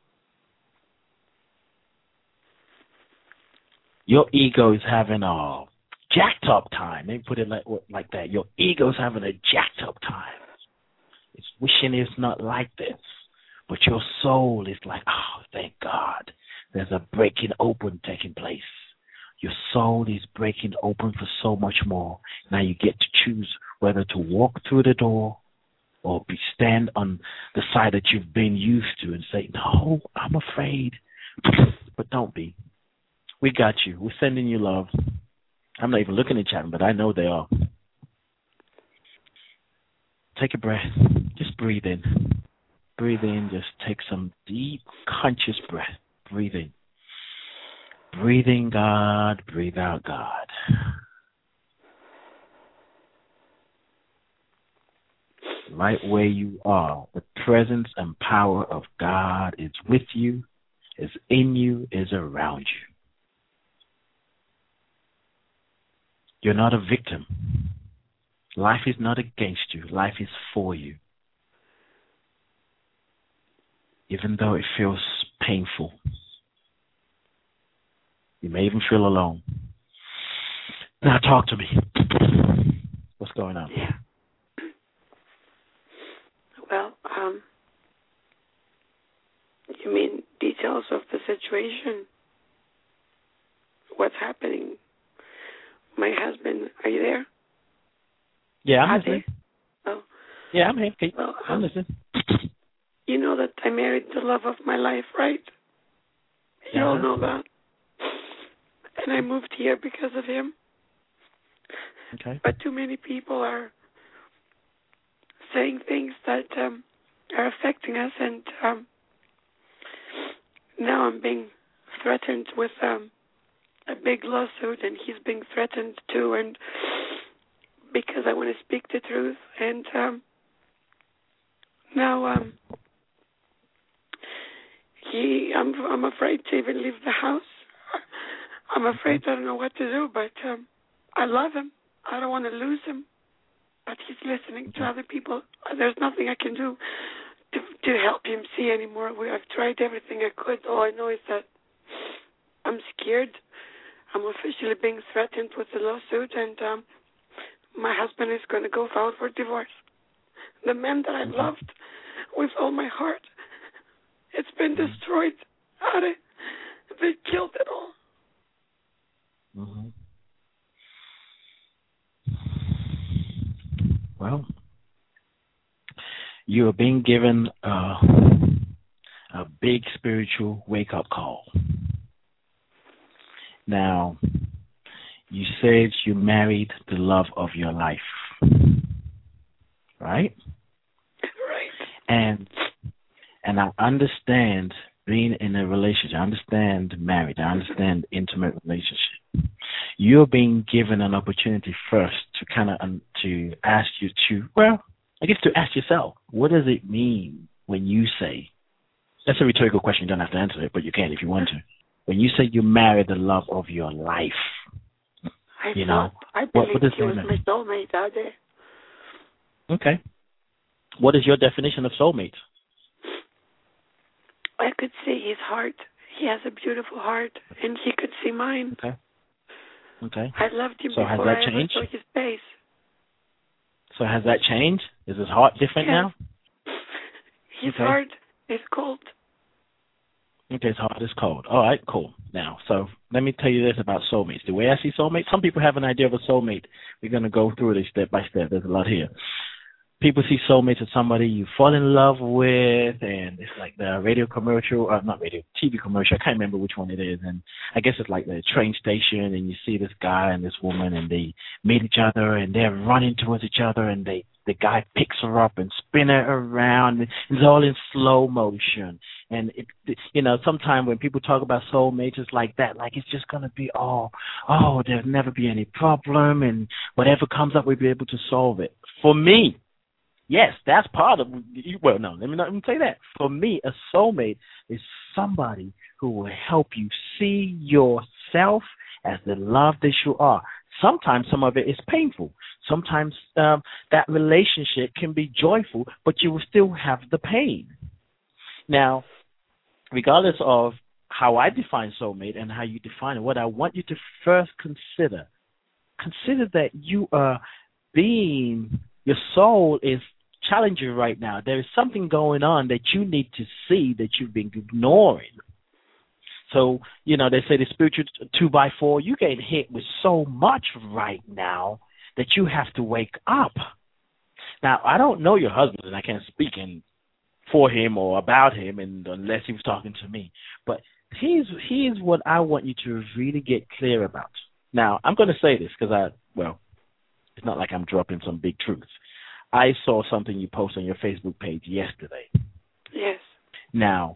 Your ego is having a jacked up time. Let me put it like, like that. Your ego is having a jacked up time. It's wishing it's not like this. But your soul is like, oh, thank God. There's a breaking open taking place. Your soul is breaking open for so much more. Now you get to choose whether to walk through the door or be stand on the side that you've been used to and say, no, I'm afraid. But don't be. We got you. We're sending you love. I'm not even looking at chat, but I know they are. Take a breath. Just breathe in. Breathe in. Just take some deep, conscious breath. Breathe in. Breathe in, God. Breathe out, God. Right where you are, the presence and power of God is with you, is in you, is around you. You're not a victim. Life is not against you. Life is for you. Even though it feels painful. You may even feel alone. Now talk to me. What's going on? Yeah. Well, um, you mean details of the situation? What's happening? My husband, are you there? Yeah, I'm listening. Oh. Yeah, I'm here. Okay. Well, I'm um, listening. You know that I married the love of my life, right? You yeah. all know that. And I moved here because of him. Okay. But too many people are saying things that um, are affecting us, and um, now I'm being threatened with um, a big lawsuit, and he's being threatened too, and because I want to speak the truth, and um, now um, he, I'm, I'm afraid to even leave the house. I'm afraid I don't know what to do, but um, I love him. I don't want to lose him. But he's listening to other people. There's nothing I can do to to help him see anymore. We, I've tried everything I could. All I know is that I'm scared. I'm officially being threatened with a lawsuit, and um, my husband is going to go file for divorce. The man that I loved with all my heart, it's been destroyed. They killed it all. Mm-hmm. Well, you are being given a, a big spiritual wake-up call. Now, you said you married the love of your life, right? Right. And and I understand being in a relationship. I understand marriage. I understand intimate relationship. You're being given an opportunity first to kind of um, to ask you to, well, I guess to ask yourself, what does it mean when you say, that's a rhetorical question, you don't have to answer it, but you can if you want to. When you say you married the love of your life, I you know, I what, believe what does he was that my soulmate out there. Okay. What is your definition of soulmate? I could see his heart. He has a beautiful heart, and he could see mine. Okay. Okay. I loved him so has before that I ever changed? saw his face. So has that changed? Is his heart different Yes. now? His Okay. heart is cold. Okay, his heart is cold. All right, cool. Now, so let me tell you this about soulmates. The way I see soulmates, some people have an idea of a soulmate. We're going to go through this step by step. There's a lot here. People see soulmates as somebody you fall in love with, and it's like the radio commercial, or not radio, T V commercial. I can't remember which one it is, and I guess it's like the train station, and you see this guy and this woman, and they meet each other, and they're running towards each other, and they the guy picks her up and spin her around. It's all in slow motion. And, it, you know, sometimes when people talk about soulmates, it's like that. Like it's just going to be, oh, oh, there'll never be any problem. And whatever comes up, we'll be able to solve it. For me, yes, that's part of, well, no, let me not even say that. For me, a soulmate is somebody who will help you see yourself as the love that you are. Sometimes some of it is painful. Sometimes um, that relationship can be joyful, but you will still have the pain. Now, regardless of how I define soulmate and how you define it, what I want you to first consider, consider that you are being, your soul is challenging right now. There is something going on that you need to see that you've been ignoring. So, you know, they say the spiritual two by four, you get hit with so much right now that you have to wake up. Now, I don't know your husband, and I can't speak in for him or about him, and unless he was talking to me. But here's, here's what I want you to really get clear about. Now, I'm going to say this because I, well, it's not like I'm dropping some big truths. I saw something you posted on your Facebook page yesterday. Yes. Now,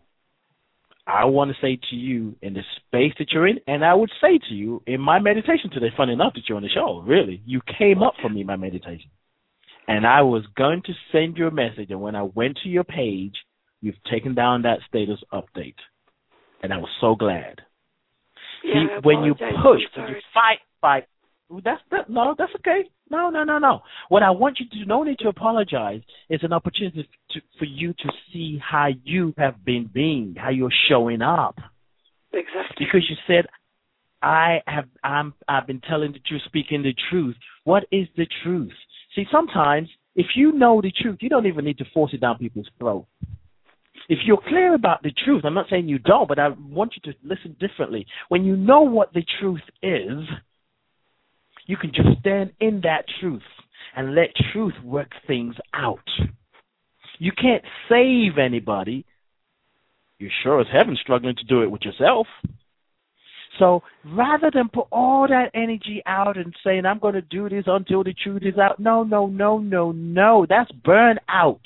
I want to say to you in the space that you're in, and I would say to you in my meditation today, funny enough that you're on the show, really, you came up for me in my meditation. And I was going to send you a message, and when I went to your page, you've taken down that status update. And I was so glad. Yeah, See, I when you apologize. push, I'm when you sorry. fight, fight, that's that, no, that's okay. No, no, no, no. What I want you to do, no need to apologize. It's an opportunity to, for you to see how you have been being, how you're showing up. Exactly. Because you said, I have, I'm, I've been telling the truth, speaking the truth. What is the truth? See, sometimes if you know the truth, you don't even need to force it down people's throat. If you're clear about the truth, I'm not saying you don't, but I want you to listen differently. When you know what the truth is, you can just stand in that truth and let truth work things out. You can't save anybody. You're sure as heaven struggling to do it with yourself. So rather than put all that energy out and saying, I'm going to do this until the truth is out, no, no, no, no, no. That's burn out.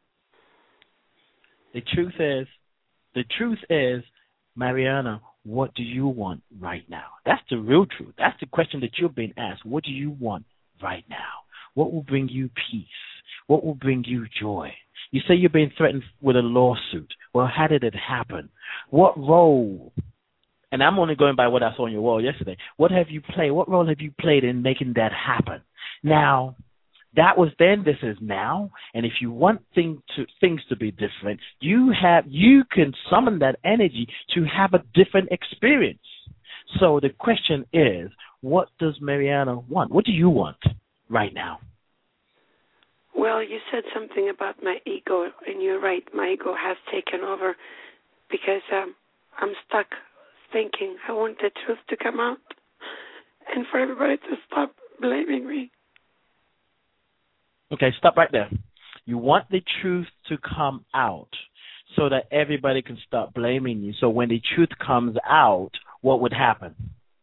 The truth is, the truth is, Mariana, what do you want right now? That's the real truth. That's the question that you're being asked. What do you want right now? What will bring you peace? What will bring you joy? You say you're being threatened with a lawsuit. Well, how did it happen? What role? And I'm only going by what I saw on your wall yesterday. What have you played? What role have you played in making that happen? Now, that was then, this is now. And if you want thing to, things to be different, you have you can summon that energy to have a different experience. So the question is, what does Mariana want? What do you want right now? Well, you said something about my ego, and you're right. My ego has taken over because um, I'm stuck thinking I want the truth to come out and for everybody to stop blaming me. Okay, stop right there. You want the truth to come out so that everybody can start blaming you. So when the truth comes out, what would happen?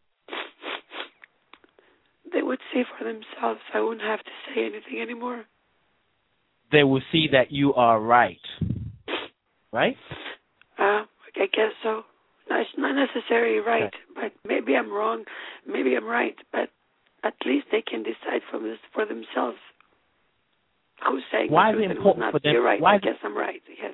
They would see for themselves. I wouldn't have to say anything anymore. They will see that you are right. Right? Uh, I guess so. It's not necessarily right, okay. But maybe I'm wrong. Maybe I'm right. But at least they can decide from this for themselves. Who's saying Why the is truth it important and for who's not? them? You're right. Why I guess I'm right. Yes.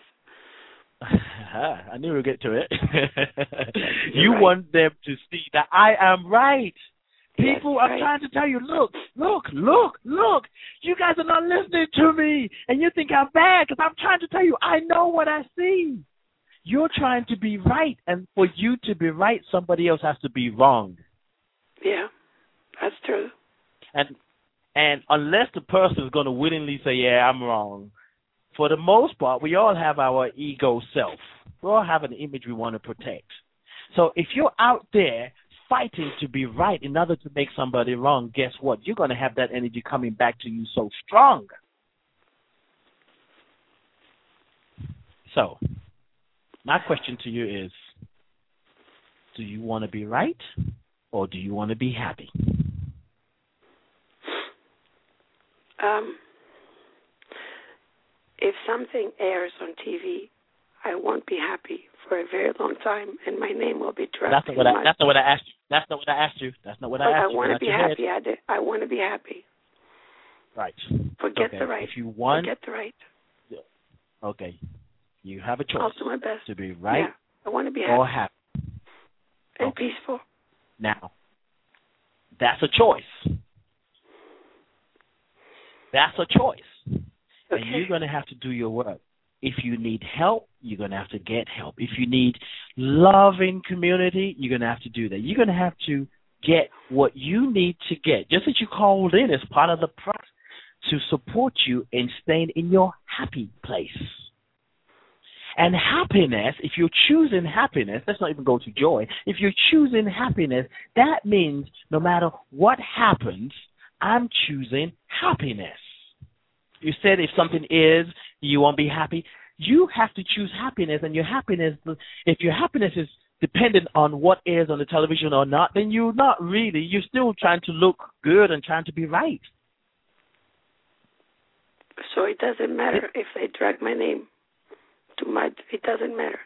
I knew we'd get to it. You right. want them to see that I am right. People, yes, I'm right. trying to tell you, look, look, look, look. You guys are not listening to me, and you think I'm bad because I'm trying to tell you I know what I see. You're trying to be right, and for you to be right, somebody else has to be wrong. Yeah, that's true. And and unless the person is going to willingly say, yeah, I'm wrong, for the most part, we all have our ego self. We all have an image we want to protect. So if you're out there fighting to be right in order to make somebody wrong, guess what? You're going to have that energy coming back to you so strong. So my question to you is, do you want to be right or do you want to be happy? Um, if something airs on T V, I won't be happy for a very long time, and my name will be dragged. That's not what I. That's not what I asked you. That's not what I asked you. That's not what but I asked I you. I want to be happy. Head. I, did. I want to be happy. Right. Forget okay. the right. If you want, forget the right. Okay. You have a choice. I'll do my best to be right. Yeah. I want to be happy. Or happy. And okay. peaceful. Now, that's a choice. That's a choice. Okay. And you're going to have to do your work. If you need help, you're going to have to get help. If you need loving community, you're going to have to do that. You're going to have to get what you need to get. Just as you called in as part of the process to support you in staying in your happy place. And happiness, if you're choosing happiness, let's not even go to joy. If you're choosing happiness, that means no matter what happens, I'm choosing happiness. You said if something is, you won't be happy. You have to choose happiness, and your happiness, if your happiness is dependent on what airs on the television or not, then you're not really, you're still trying to look good and trying to be right. So it doesn't matter if they drag my name to mud. It doesn't matter.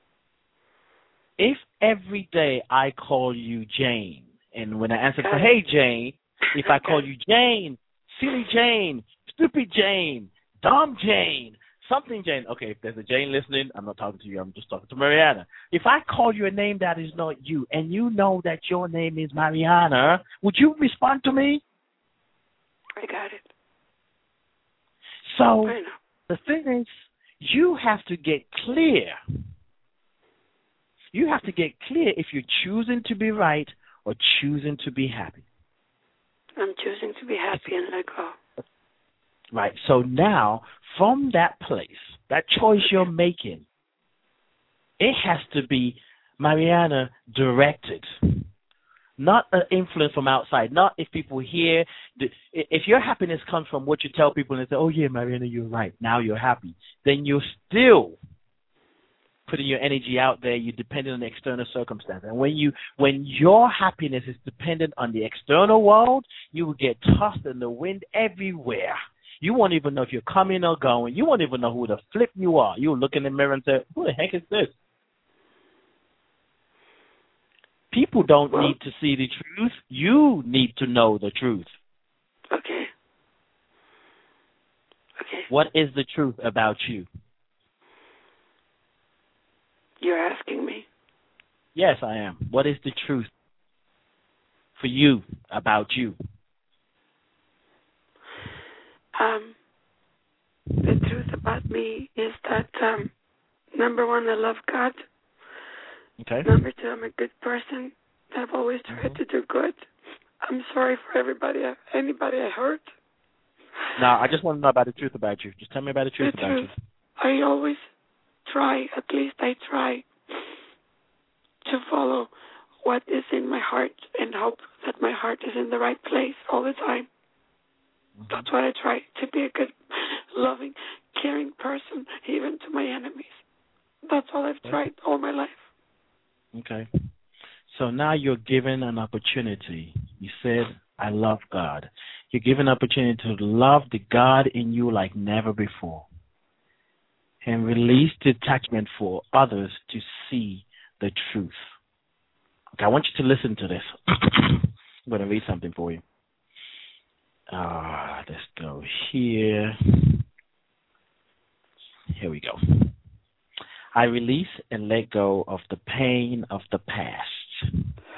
If every day I call you Jane, and when I answer, for, hey, Jane, if I call you Jane, silly Jane, stupid Jane, dumb Jane, something Jane. Okay, if there's a Jane listening, I'm not talking to you. I'm just talking to Mariana. If I call you a name that is not you, and you know that your name is Mariana, would you respond to me? I got it. So the thing is, you have to get clear. You have to get clear if you're choosing to be right or choosing to be happy. I'm choosing to be happy and let go. Right. So now, from that place, that choice you're making, it has to be, Mariana, directed. Not an influence from outside. Not if people hear. If your happiness comes from what you tell people and they say, oh, yeah, Mariana, you're right. Now you're happy. Then you're still putting your energy out there. You're dependent on the external circumstance. And when you, when your happiness is dependent on the external world, you will get tossed in the wind everywhere. You won't even know if you're coming or going. You won't even know who the flip you are. You'll look in the mirror and say, who the heck is this? People don't well, need to see the truth. You need to know the truth. Okay. Okay. What is the truth about you? You're asking me? Yes, I am. What is the truth for you about you? Um, the truth about me is that, um, number one, I love God. Okay. Number two, I'm a good person. I've always tried mm-hmm. to do good. I'm sorry for everybody, anybody I hurt. No, I just want to know about the truth about you. Just tell me about the truth the about truth. you. I always try, at least I try, to follow what is in my heart and hope that my heart is in the right place all the time. Mm-hmm. That's what I try, to be a good, loving, caring person, even to my enemies. That's all I've tried all my life. Okay. So now you're given an opportunity. You said, I love God. You're given an opportunity to love the God in you like never before and release detachment for others to see the truth. Okay, I want you to listen to this. I'm going to read something for you. Ah, let's go here. Here we go. I release and let go of the pain of the past.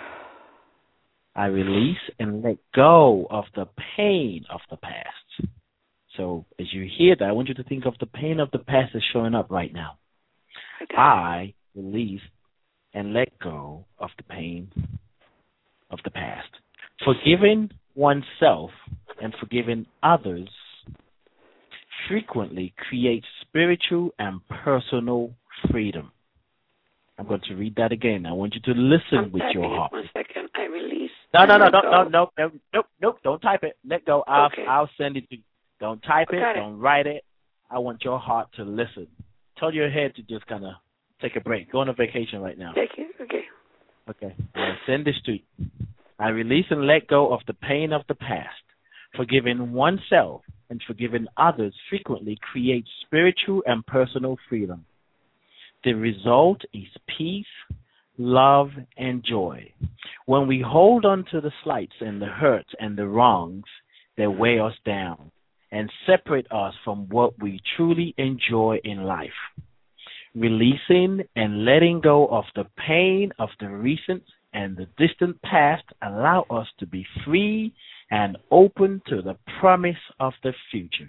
I release and let go of the pain of the past. So as you hear that, I want you to think of the pain of the past that's showing up right now. I release and let go of the pain of the past. Forgiving oneself and forgiving others frequently creates spiritual and personal freedom. I'm going to read that again. I want you to listen I'm with your heart. One second. I release. No, no, no, no, go. no, no, no, nope, nope. Don't type it. Let go. I'll, Okay. I'll send it to you. Don't type it. Got it. Don't write it. I want your heart to listen. Tell your head to just kind of take a break. Go on a vacation right now. Thank you. Okay. Okay. I'll send this to you. I release and let go of the pain of the past. Forgiving oneself and forgiving others frequently creates spiritual and personal freedom. The result is peace, love, and joy. When we hold on to the slights and the hurts and the wrongs that weigh us down and separate us from what we truly enjoy in life, releasing and letting go of the pain of the recent and the distant past allow us to be free and open to the promise of the future.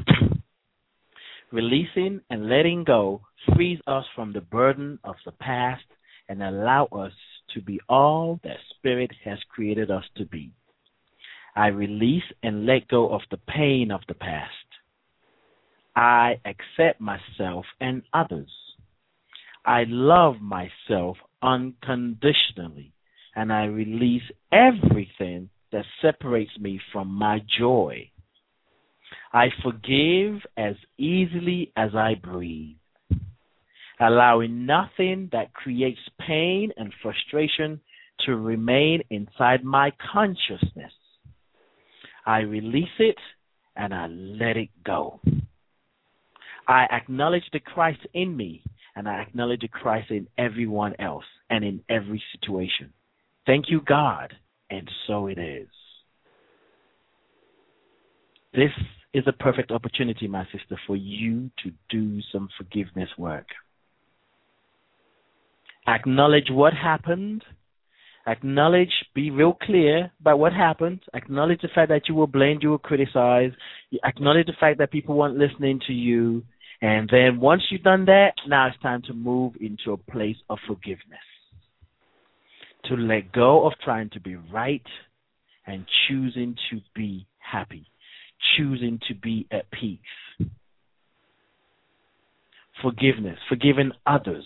Releasing and letting go frees us from the burden of the past and allow us to be all that Spirit has created us to be. I release and let go of the pain of the past. I accept myself and others. I love myself unconditionally, and I release everything that separates me from my joy. I forgive as easily as I breathe, allowing nothing that creates pain and frustration to remain inside my consciousness. I release it and I let it go. I acknowledge the Christ in me and I acknowledge the Christ in everyone else and in every situation. Thank you, God, and so it is. This is a perfect opportunity, my sister, for you to do some forgiveness work. Acknowledge what happened. Acknowledge, be real clear about what happened. Acknowledge the fact that you were blamed, you were criticized. Acknowledge the fact that people weren't listening to you. And then once you've done that, now it's time to move into a place of forgiveness. To let go of trying to be right and choosing to be happy. Choosing to be at peace. Forgiveness. Forgiving others.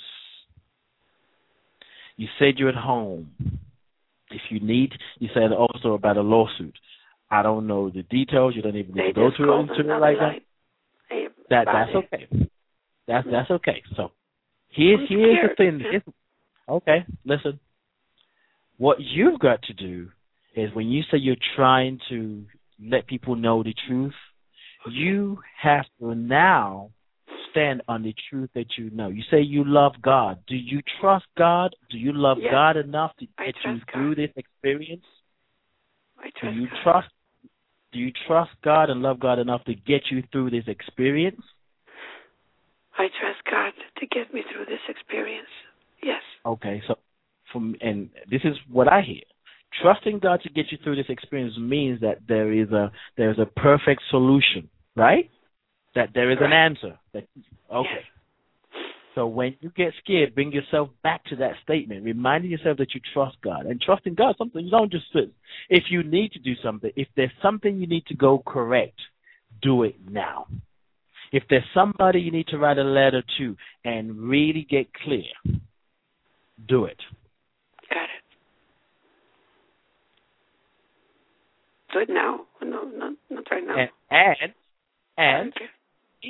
You said you're at home. If you need, you said also about a lawsuit. I don't know the details. You don't even need they to go just through it like that. Hey, That that's it. okay. That's that's okay. So here's I'm here's scared. the thing. Here's, okay, listen. What you've got to do is when you say you're trying to let people know the truth, you have to now stand on the truth that you know. You say you love God. Do you trust God? Do you love yes. God enough to I get you God. through this experience? I trust do you God. trust do you trust God and love God enough to get you through this experience? I trust God to get me through this experience. Yes. Okay, so from and this is what I hear. Trusting God to get you through this experience means that there is a there is a perfect solution, right? That there is right. an answer. That okay. Yes. So when you get scared, bring yourself back to that statement, reminding yourself that you trust God. And trusting God, something you don't just sit. If you need to do something, if there's something you need to go correct, do it now. If there's somebody you need to write a letter to and really get clear, do it. Got it. Do it now. No, not, not right now. And and, and okay.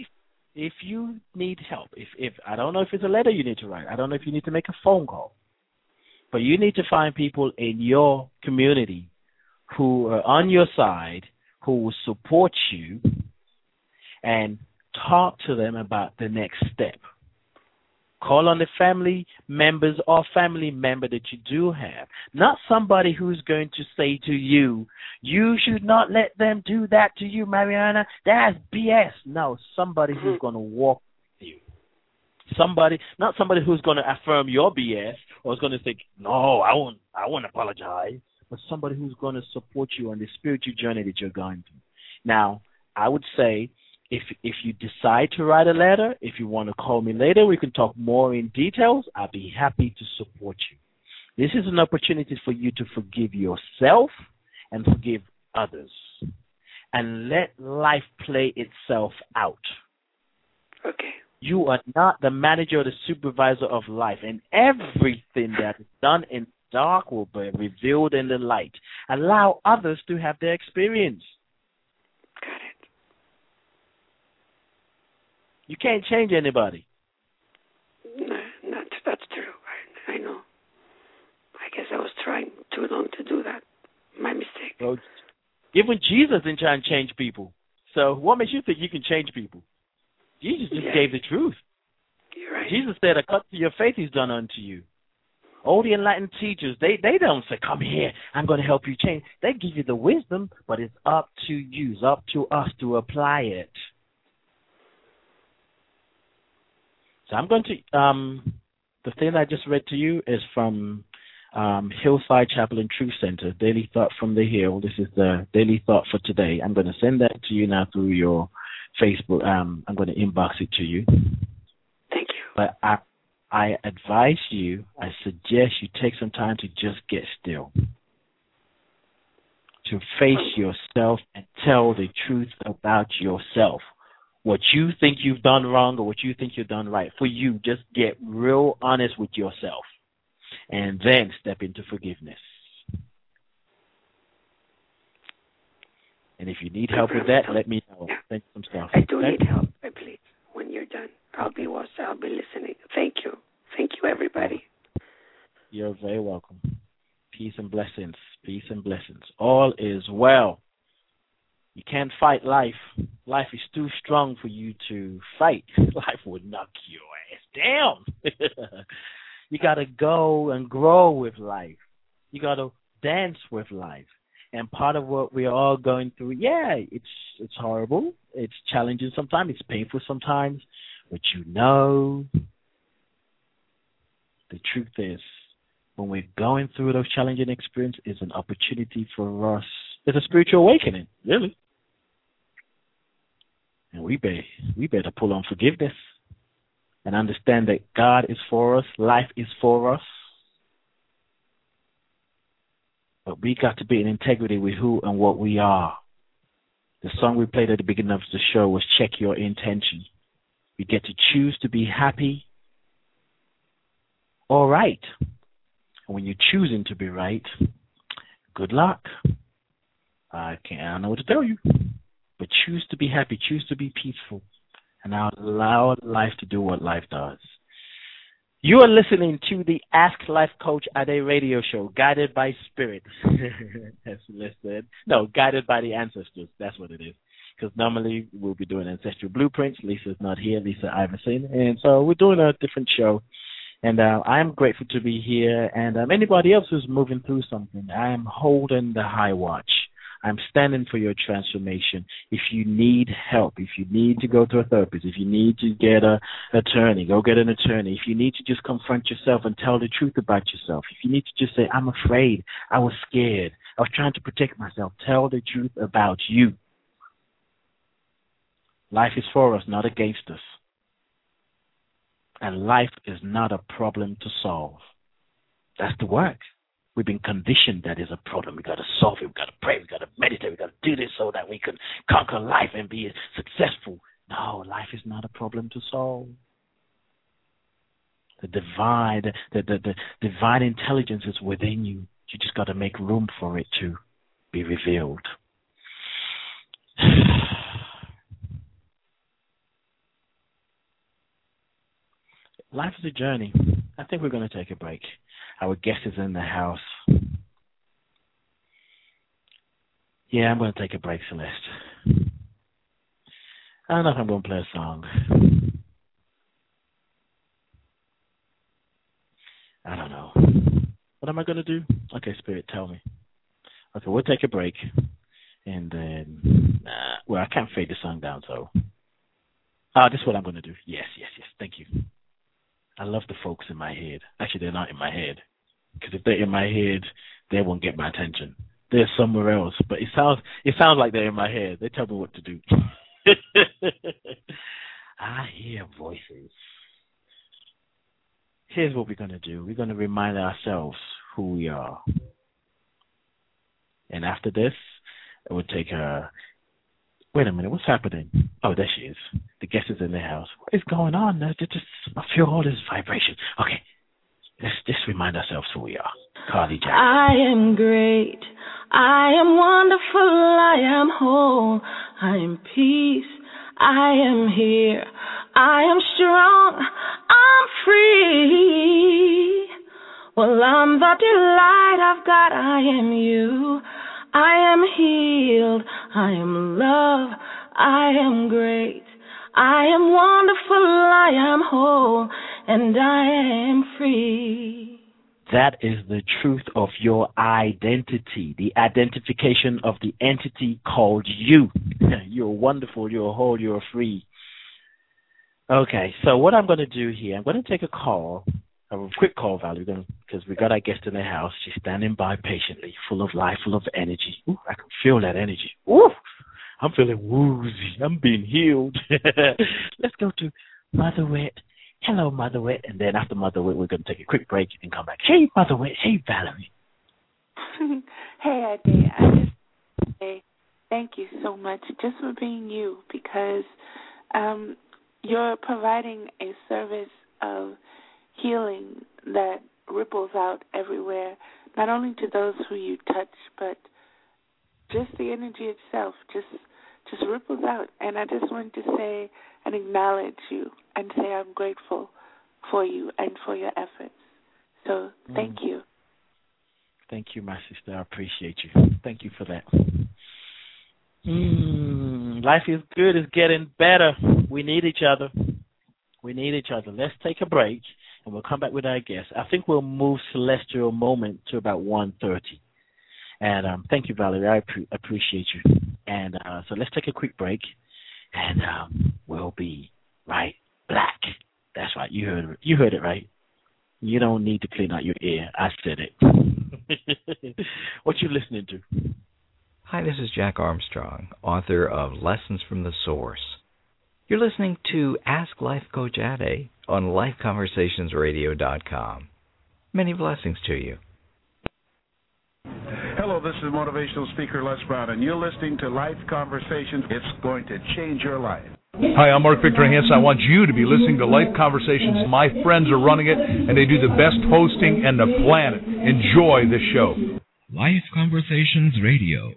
if you need help, if, if I don't know if it's a letter you need to write, I don't know if you need to make a phone call, but you need to find people in your community who are on your side, who will support you, and talk to them about the next step. Call on the family members or family member that you do have, not somebody who's going to say to you, you should not let them do that to you, Mariana. That's B S. No, somebody who's going to walk with you. Somebody, not somebody who's going to affirm your B S or is going to think, no, I won't, I won't apologize, but somebody who's going to support you on the spiritual journey that you're going through. Now, I would say, If if you decide to write a letter, if you want to call me later, we can talk more in details. I'll be happy to support you. This is an opportunity for you to forgive yourself and forgive others. And let life play itself out. Okay. You are not the manager or the supervisor of life, and everything that is done in dark will be revealed in the light. Allow others to have their experience. Got it. You can't change anybody. No, not, that's true. I, I know. I guess I was trying too long to do that. My mistake. Well, even Jesus didn't try and change people. So what makes you think you can change people? Jesus just yes. gave the truth. You're right. Jesus said, a cut to your faith is done unto you. All the enlightened teachers, they, they don't say, come here, I'm going to help you change. They give you the wisdom, but it's up to you. It's up to us to apply it. So I'm going to, um, the thing I just read to you is from um, Hillside Chapel and Truth Center, Daily Thought from the Hill. This is the Daily Thought for today. I'm going to send that to you now through your Facebook. Um, I'm going to inbox it to you. Thank you. But I, I advise you, I suggest you take some time to just get still, to face yourself and tell the truth about yourself. What you think you've done wrong or what you think you've done right. For you, just get real honest with yourself and then step into forgiveness. And if you need help with that, let me know. Send some stuff. I do okay? need help, please. When you're done, I'll be watching. I'll be listening. Thank you. Thank you, everybody. You're very welcome. Peace and blessings. Peace and blessings. All is well. You can't fight life. Life is too strong for you to fight. Life will knock your ass down. You got to go and grow with life. You got to dance with life. And part of what we're all going through, yeah, it's it's horrible. It's challenging sometimes. It's painful sometimes. But you know, the truth is, when we're going through those challenging experiences, it's an opportunity for us. It's a spiritual awakening, really. And we better, we better pull on forgiveness and understand that God is for us, life is for us. But we got to be in integrity with who and what we are. The song we played at the beginning of the show was Check Your Intention. We get to choose to be happy or right. And when you're choosing to be right, good luck. I can't, I don't know what to tell you. But choose to be happy, choose to be peaceful, and allow life to do what life does. You are listening to the Ask Life Coach Ade radio show, guided by spirit. As listed. No, guided by the ancestors. That's what it is. Because normally we'll be doing ancestral blueprints. Lisa's not here, Lisa Iverson. And so we're doing a different show. And uh, I'm grateful to be here. And um, anybody else who's moving through something, I am holding the high watch. I'm standing for your transformation. If you need help, if you need to go to a therapist, if you need to get an attorney, go get an attorney. If you need to just confront yourself and tell the truth about yourself, if you need to just say, I'm afraid, I was scared, I was trying to protect myself, tell the truth about you. Life is for us, not against us. And life is not a problem to solve. That's the work. We've been conditioned that is a problem. We've got to solve it. We've got to pray. We've got to meditate. We've got to do this so that we can conquer life and be successful. No, life is not a problem to solve. The divine, the, the, the divine intelligence is within you. You just got to make room for it to be revealed. life is a journey. I think we're going to take a break. Our guest is in the house. Yeah, I'm going to take a break, Celeste. I don't know if I'm going to play a song. I don't know. What am I going to do? Okay, Spirit, tell me. Okay, we'll take a break. And then, uh, well, I can't fade the song down, so. Ah, this is what I'm going to do. Yes, yes, yes. Thank you. I love the folks in my head. Actually, they're not in my head. Because if they're in my head, they won't get my attention. They're somewhere else. But it sounds it sounds like they're in my head. They tell me what to do. I hear voices. Here's what we're going to do. We're going to remind ourselves who we are. And after this, it would take a... Wait a minute, what's happening? Oh, there she is. The guest is in the house. What is going on? I just, I feel all this vibration. Okay, let's just remind ourselves who we are. Carly Jackson. I am great. I am wonderful. I am whole. I am peace. I am here. I am strong. I'm free. Well, I'm the delight of God. I am you. I am healed. I am love. I am great. I am wonderful. I am whole. And I am free. That is the truth of your identity, the identification of the entity called you. You're wonderful. You're whole. You're free. Okay, so what I'm going to do here, I'm going to take a call. A quick call, Valerie, because we got our guest in the house. She's standing by patiently, full of life, full of energy. Ooh, I can feel that energy. Ooh, I'm feeling woozy. I'm being healed. Let's go to Mother Wet. Hello, Mother Wet. And then after Mother Wet, we're going to take a quick break and come back. Hey, Mother Wet. Hey, Valerie. Hey, Ade. I just say thank you so much just for being you, because um, you're providing a service of healing that ripples out everywhere, not only to those who you touch, but just the energy itself just just ripples out. And I just want to say and acknowledge you and say I'm grateful for you and for your efforts. So thank mm. you. Thank you, my sister. I appreciate you. Thank you for that. Mm, life is good. It's getting better. We need each other. We need each other. Let's take a break, and we'll come back with our guest. I think we'll move Celestial Moment to about one thirty. And um, thank you, Valerie. I pre- appreciate you. And uh, so let's take a quick break, and um, we'll be right back. That's right. You heard it. You heard it right. You don't need to clean out your ear. I said it. What you listening to? Hi, this is Jack Armstrong, author of Lessons from the Source. You're listening to Ask Life Coach Ade on life conversations radio dot com. Many blessings to you. Hello, this is motivational speaker Les Brown, and you're listening to Life Conversations. It's going to change your life. Hi, I'm Mark Victor Hansen. I want you to be listening to Life Conversations. My friends are running it, and they do the best hosting in the planet. Enjoy the show. Life Conversations Radio.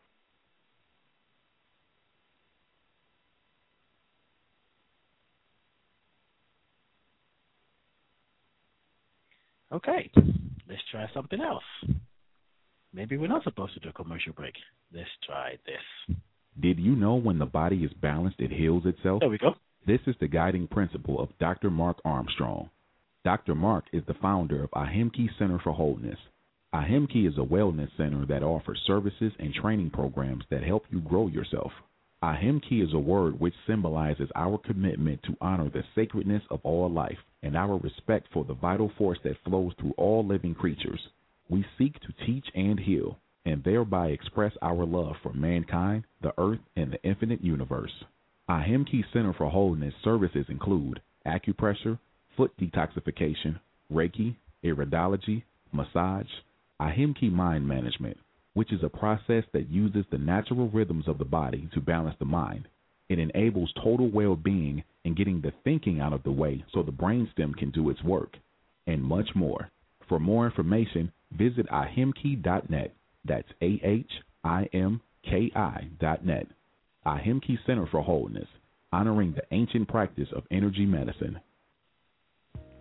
Okay, let's try something else. Maybe we're not supposed to do a commercial break. Let's try this. Did you know when the body is balanced, it heals itself? There we go. This is the guiding principle of Doctor Mark Armstrong. Doctor Mark is the founder of Ahimki Center for Wholeness. Ahimki is a wellness center that offers services and training programs that help you grow yourself. Ahimki is a word which symbolizes our commitment to honor the sacredness of all life and our respect for the vital force that flows through all living creatures. We seek to teach and heal, and thereby express our love for mankind, the earth, and the infinite universe. Ahimki Center for Wholeness services include acupressure, foot detoxification, Reiki, iridology, massage, Ahimki Mind Management, which is a process that uses the natural rhythms of the body to balance the mind. It enables total well-being and getting the thinking out of the way so the brainstem can do its work, and much more. For more information, visit ahimki dot net. That's A H I M K I dot net. Ahimki Center for Wholeness, honoring the ancient practice of energy medicine.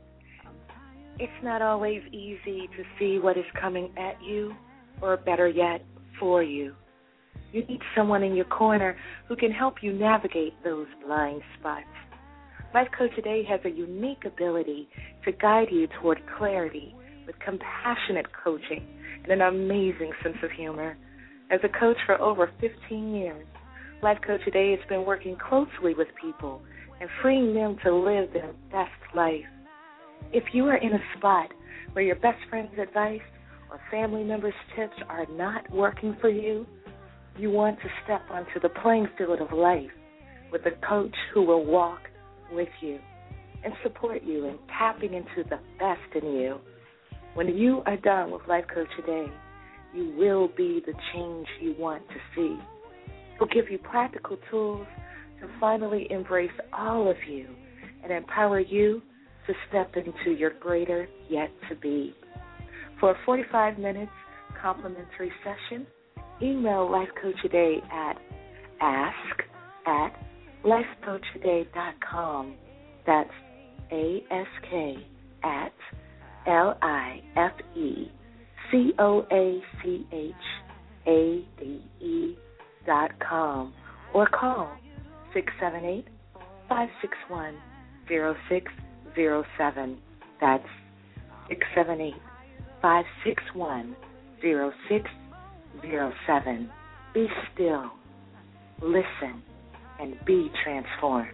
It's not always easy to see what is coming at you, or better yet, for you. You need someone in your corner who can help you navigate those blind spots. Life Coach Today has a unique ability to guide you toward clarity with compassionate coaching and an amazing sense of humor. As a coach for over fifteen years, Life Coach Today has been working closely with people and freeing them to live their best life. If you are in a spot where your best friend's advice or family members' tips are not working for you, you want to step onto the playing field of life with a coach who will walk with you and support you in tapping into the best in you. When you are done with Life Coach Today, you will be the change you want to see. He'll give you practical tools to finally embrace all of you and empower you to step into your greater yet to be. For a forty-five minutes complimentary session, email Life Coach Today at ask at life coach today dot com. That's A S K at L I F E C O A C H A D E dot com, or call six seven eight, five six one, zero six zero seven. That's six seven eight, five six one, zero six zero seven. Be still, listen, and be transformed.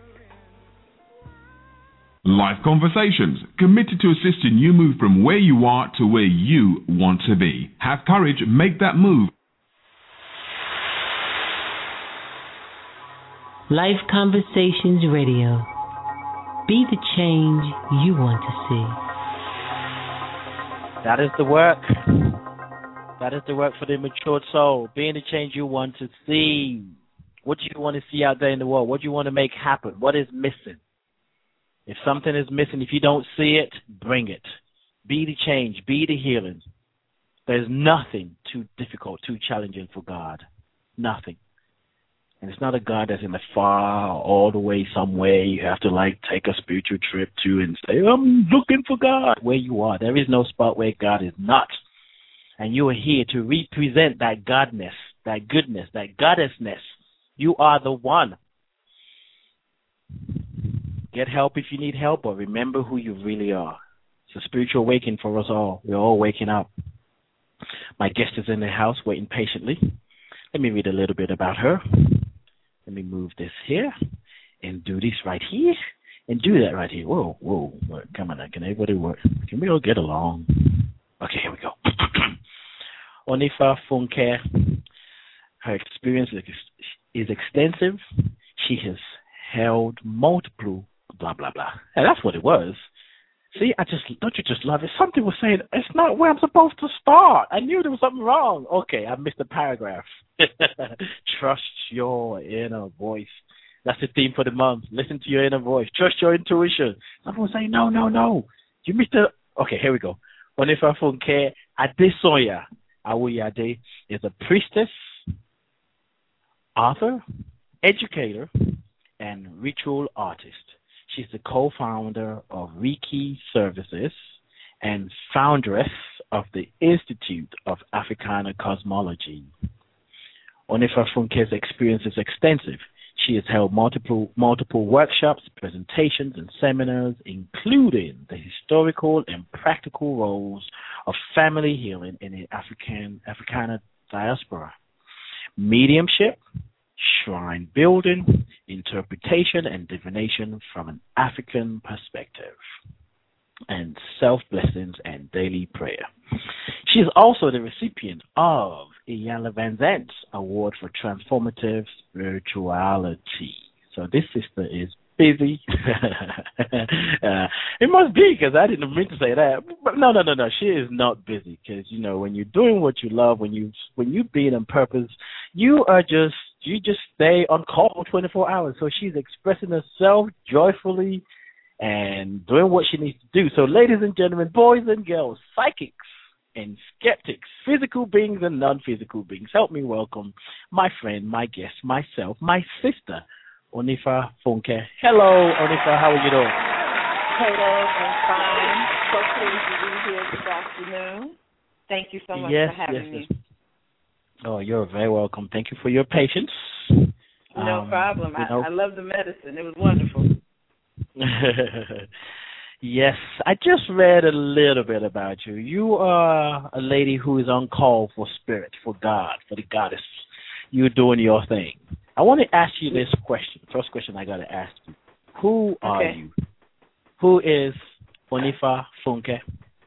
Life Conversations, committed to assisting you move from where you are to where you want to be. Have courage, make that move. Life Conversations Radio. Be the change you want to see. That is the work. That is the work for the matured soul. Being the change you want to see. What do you want to see out there in the world? What do you want to make happen? What is missing? If something is missing, if you don't see it, bring it. Be the change. Be the healing. There's nothing too difficult, too challenging for God. Nothing. And it's not a God that's in the far, all the way somewhere you have to, like, take a spiritual trip to and say, I'm looking for God. Where you are. There is no spot where God is not. And you are here to represent that Godness, that goodness, that goddessness. You are the one. Get help if you need help, but remember who you really are. It's a spiritual awakening for us all. We're all waking up. My guest is in the house waiting patiently. Let me read a little bit about her. Let me move this here and do this right here and do that right here. Whoa, whoa. Come on now. Can everybody work? Can we all get along? Okay, here we go. Onifa Funke, her experience is extensive. She has held multiple blah, blah, blah. And that's what it was. See, I just, don't you just love it? Something was saying, it's not where I'm supposed to start. I knew there was something wrong. Okay, I missed a paragraph. Trust your inner voice. That's the theme for the month. Listen to your inner voice. Trust your intuition. Someone was saying, no, no, no. You missed the, okay, here we go. Onifa Funke Adesoya Awuyade is a priestess, author, educator, and ritual artist. She's the co-founder of Reiki Services and foundress of the Institute of Africana Cosmology. Onifa Funke's experience is extensive. She has held multiple multiple workshops, presentations, and seminars, including the historical and practical roles of family healing in the African Africana diaspora, mediumship, shrine building, interpretation and divination from an African perspective, and self-blessings and daily prayer. She is also the recipient of Iyanla Vanzant's Award for Transformative Spirituality. So this sister is busy. uh, it must be, because I didn't mean to say that. But no, no, no, no. She is not busy, because, you know, when you're doing what you love, when you when you being on purpose, you are just you just stay on call twenty-four hours. So she's expressing herself joyfully and doing what she needs to do. So, ladies and gentlemen, boys and girls, psychics and skeptics, physical beings and non-physical beings, help me welcome my friend, my guest, myself, my sister, Onifa Funke. Hello, Onifa. How are you doing? Hello, I'm fine. So pleased to be here this afternoon. Thank you so much yes, for having yes, me. Yes. Oh, you're very welcome. Thank you for your patience. No um, problem. I, know. I love the medicine. It was wonderful. Yes, I just read a little bit about you. You are a lady who is on call for spirit, for God, for the goddess. You're doing your thing. I want to ask you this question. First question I got to ask you. Who okay. are you? Who is Onifa Funke?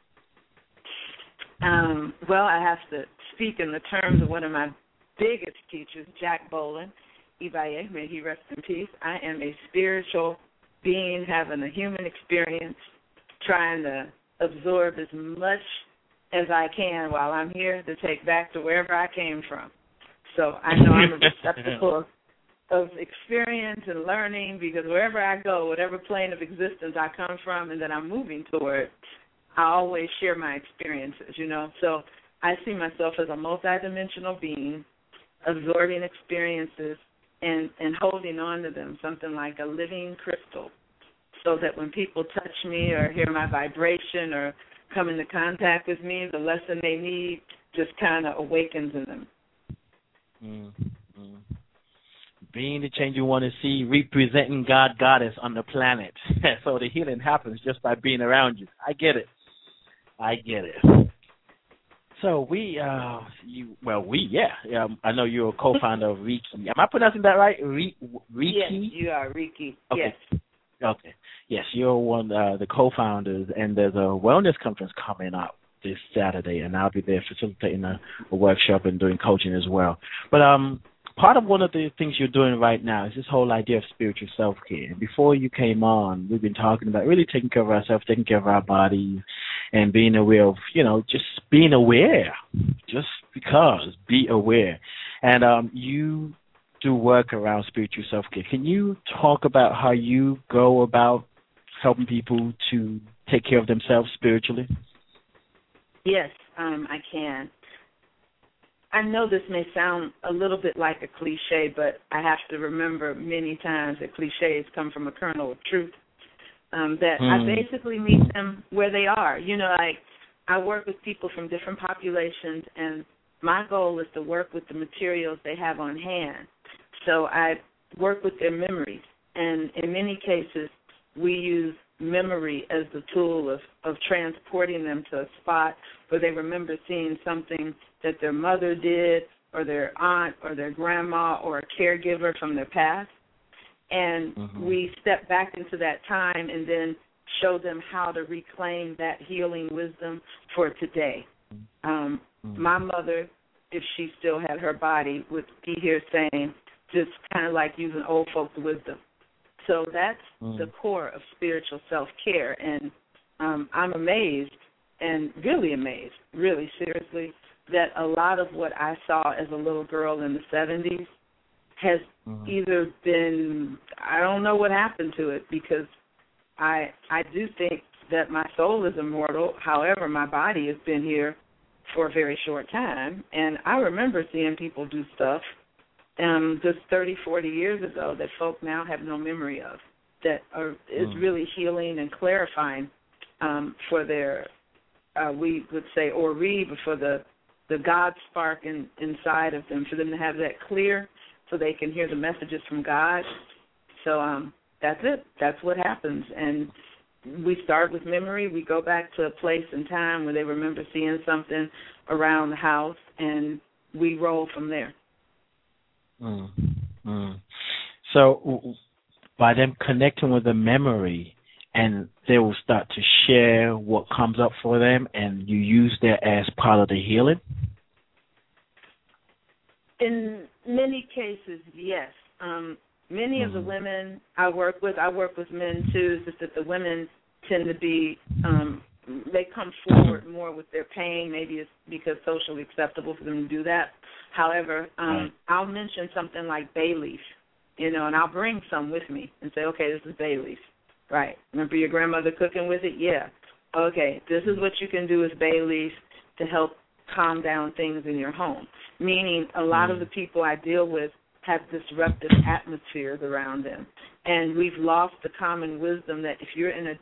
Um, well, I have to speak in the terms of one of my biggest teachers, Jack Boland, Ibaye, may he rest in peace. I am a spiritual being having a human experience, trying to absorb as much as I can while I'm here to take back to wherever I came from. So I know I'm a receptacle of experience and learning, because wherever I go, whatever plane of existence I come from and that I'm moving toward, I always share my experiences, you know. So I see myself as a multidimensional being, absorbing experiences and, and holding on to them, something like a living crystal, so that when people touch me or hear my vibration or come into contact with me, the lesson they need just kind of awakens in them. Mm-hmm. Being the change you want to see, representing God, Goddess on the planet. So the healing happens just by being around you. I get it. I get it. So we, uh, you, well, we, yeah. Um, I know you're a co-founder of Reiki. Am I pronouncing that right? Re, Reiki? Yes, you are Reiki. Okay. Yes. Okay. Yes, you're one uh, the co-founders, and there's a wellness conference coming up this Saturday, and I'll be there facilitating a, a workshop and doing coaching as well. But um, part of one of the things you're doing right now is this whole idea of spiritual self-care. And before you came on, we've been talking about really taking care of ourselves, taking care of our bodies, and being aware of, you know, just being aware, just because, be aware. And um, you do work around spiritual self-care. Can you talk about how you go about helping people to take care of themselves spiritually? Yes, um, I can. I know this may sound a little bit like a cliche, but I have to remember many times that cliches come from a kernel of truth. Um, that mm. I basically meet them where they are. You know, like I work with people from different populations, and my goal is to work with the materials they have on hand. So I work with their memories, and in many cases, we use memory as the tool of, of transporting them to a spot where they remember seeing something that their mother did, or their aunt, or their grandma, or a caregiver from their past. And mm-hmm. we step back into that time and then show them how to reclaim that healing wisdom for today. Um, mm-hmm. My mother, if she still had her body, would be here saying, just kind of like using old folks' wisdom. So that's mm-hmm. the core of spiritual self-care. And um, I'm amazed, and really amazed, really seriously, that a lot of what I saw as a little girl in the seventies has mm-hmm. either been, I don't know what happened to it, because I I do think that my soul is immortal. However, my body has been here for a very short time, and I remember seeing people do stuff um, just thirty, forty years ago that folk now have no memory of, that are, is mm-hmm. really healing and clarifying um, for their, uh, we would say Ori, but for the, the God spark in, inside of them, for them to have that clear, so they can hear the messages from God. So um, that's it. That's what happens. And we start with memory. We go back to a place and time where they remember seeing something around the house, and we roll from there. Mm, mm. So by them connecting with the memory, and they will start to share what comes up for them, and you use that as part of the healing? In many cases, yes. Um, many mm-hmm. of the women I work with, I work with men too, just that the women tend to be, um, they come forward more with their pain. Maybe it's because socially acceptable for them to do that. However, um, right. I'll mention something like bay leaf, you know, and I'll bring some with me and say, okay, this is bay leaf. Right. Remember your grandmother cooking with it? Yeah. Okay, this is what you can do with bay leaf to help calm down things in your home. Meaning a lot mm. of the people I deal with have disruptive atmospheres around them. And we've lost the common wisdom that if you're in a dis-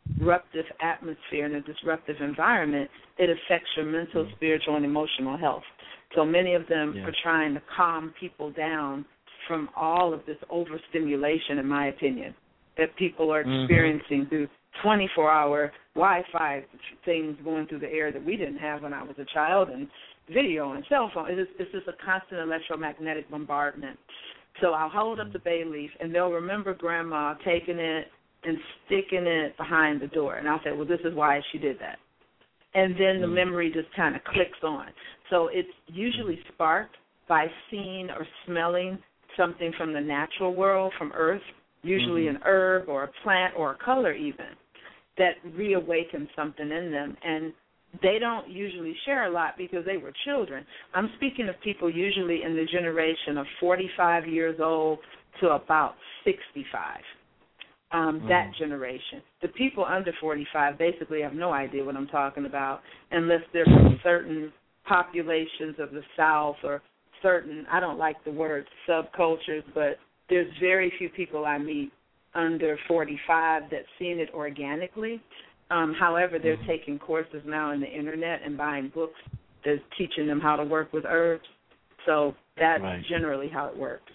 disruptive atmosphere and a disruptive environment, it affects your mental, spiritual, and emotional health. So many of them yeah. are trying to calm people down from all of this overstimulation, in my opinion, that people are experiencing mm-hmm. through twenty-four hour Wi-Fi things going through the air that we didn't have when I was a child, and video and cell phone. It's, it's just a constant electromagnetic bombardment. So I'll hold up the bay leaf, and they'll remember Grandma taking it and sticking it behind the door. And I'll say, well, this is why she did that. And then the memory just kind of clicks on. So it's usually sparked by seeing or smelling something from the natural world, from Earth, usually mm-hmm. an herb or a plant or a color even, that reawakens something in them. And they don't usually share a lot because they were children. I'm speaking of people usually in the generation of forty-five years old to about sixty-five. Um, mm-hmm. That generation. The people under forty-five basically have no idea what I'm talking about unless they're from certain populations of the South or certain, I don't like the word subcultures, but there's very few people I meet under forty-five that's seen it organically. Um, however, they're mm-hmm. taking courses now on the Internet and buying books that's teaching them how to work with herbs. So that's right. generally how it works.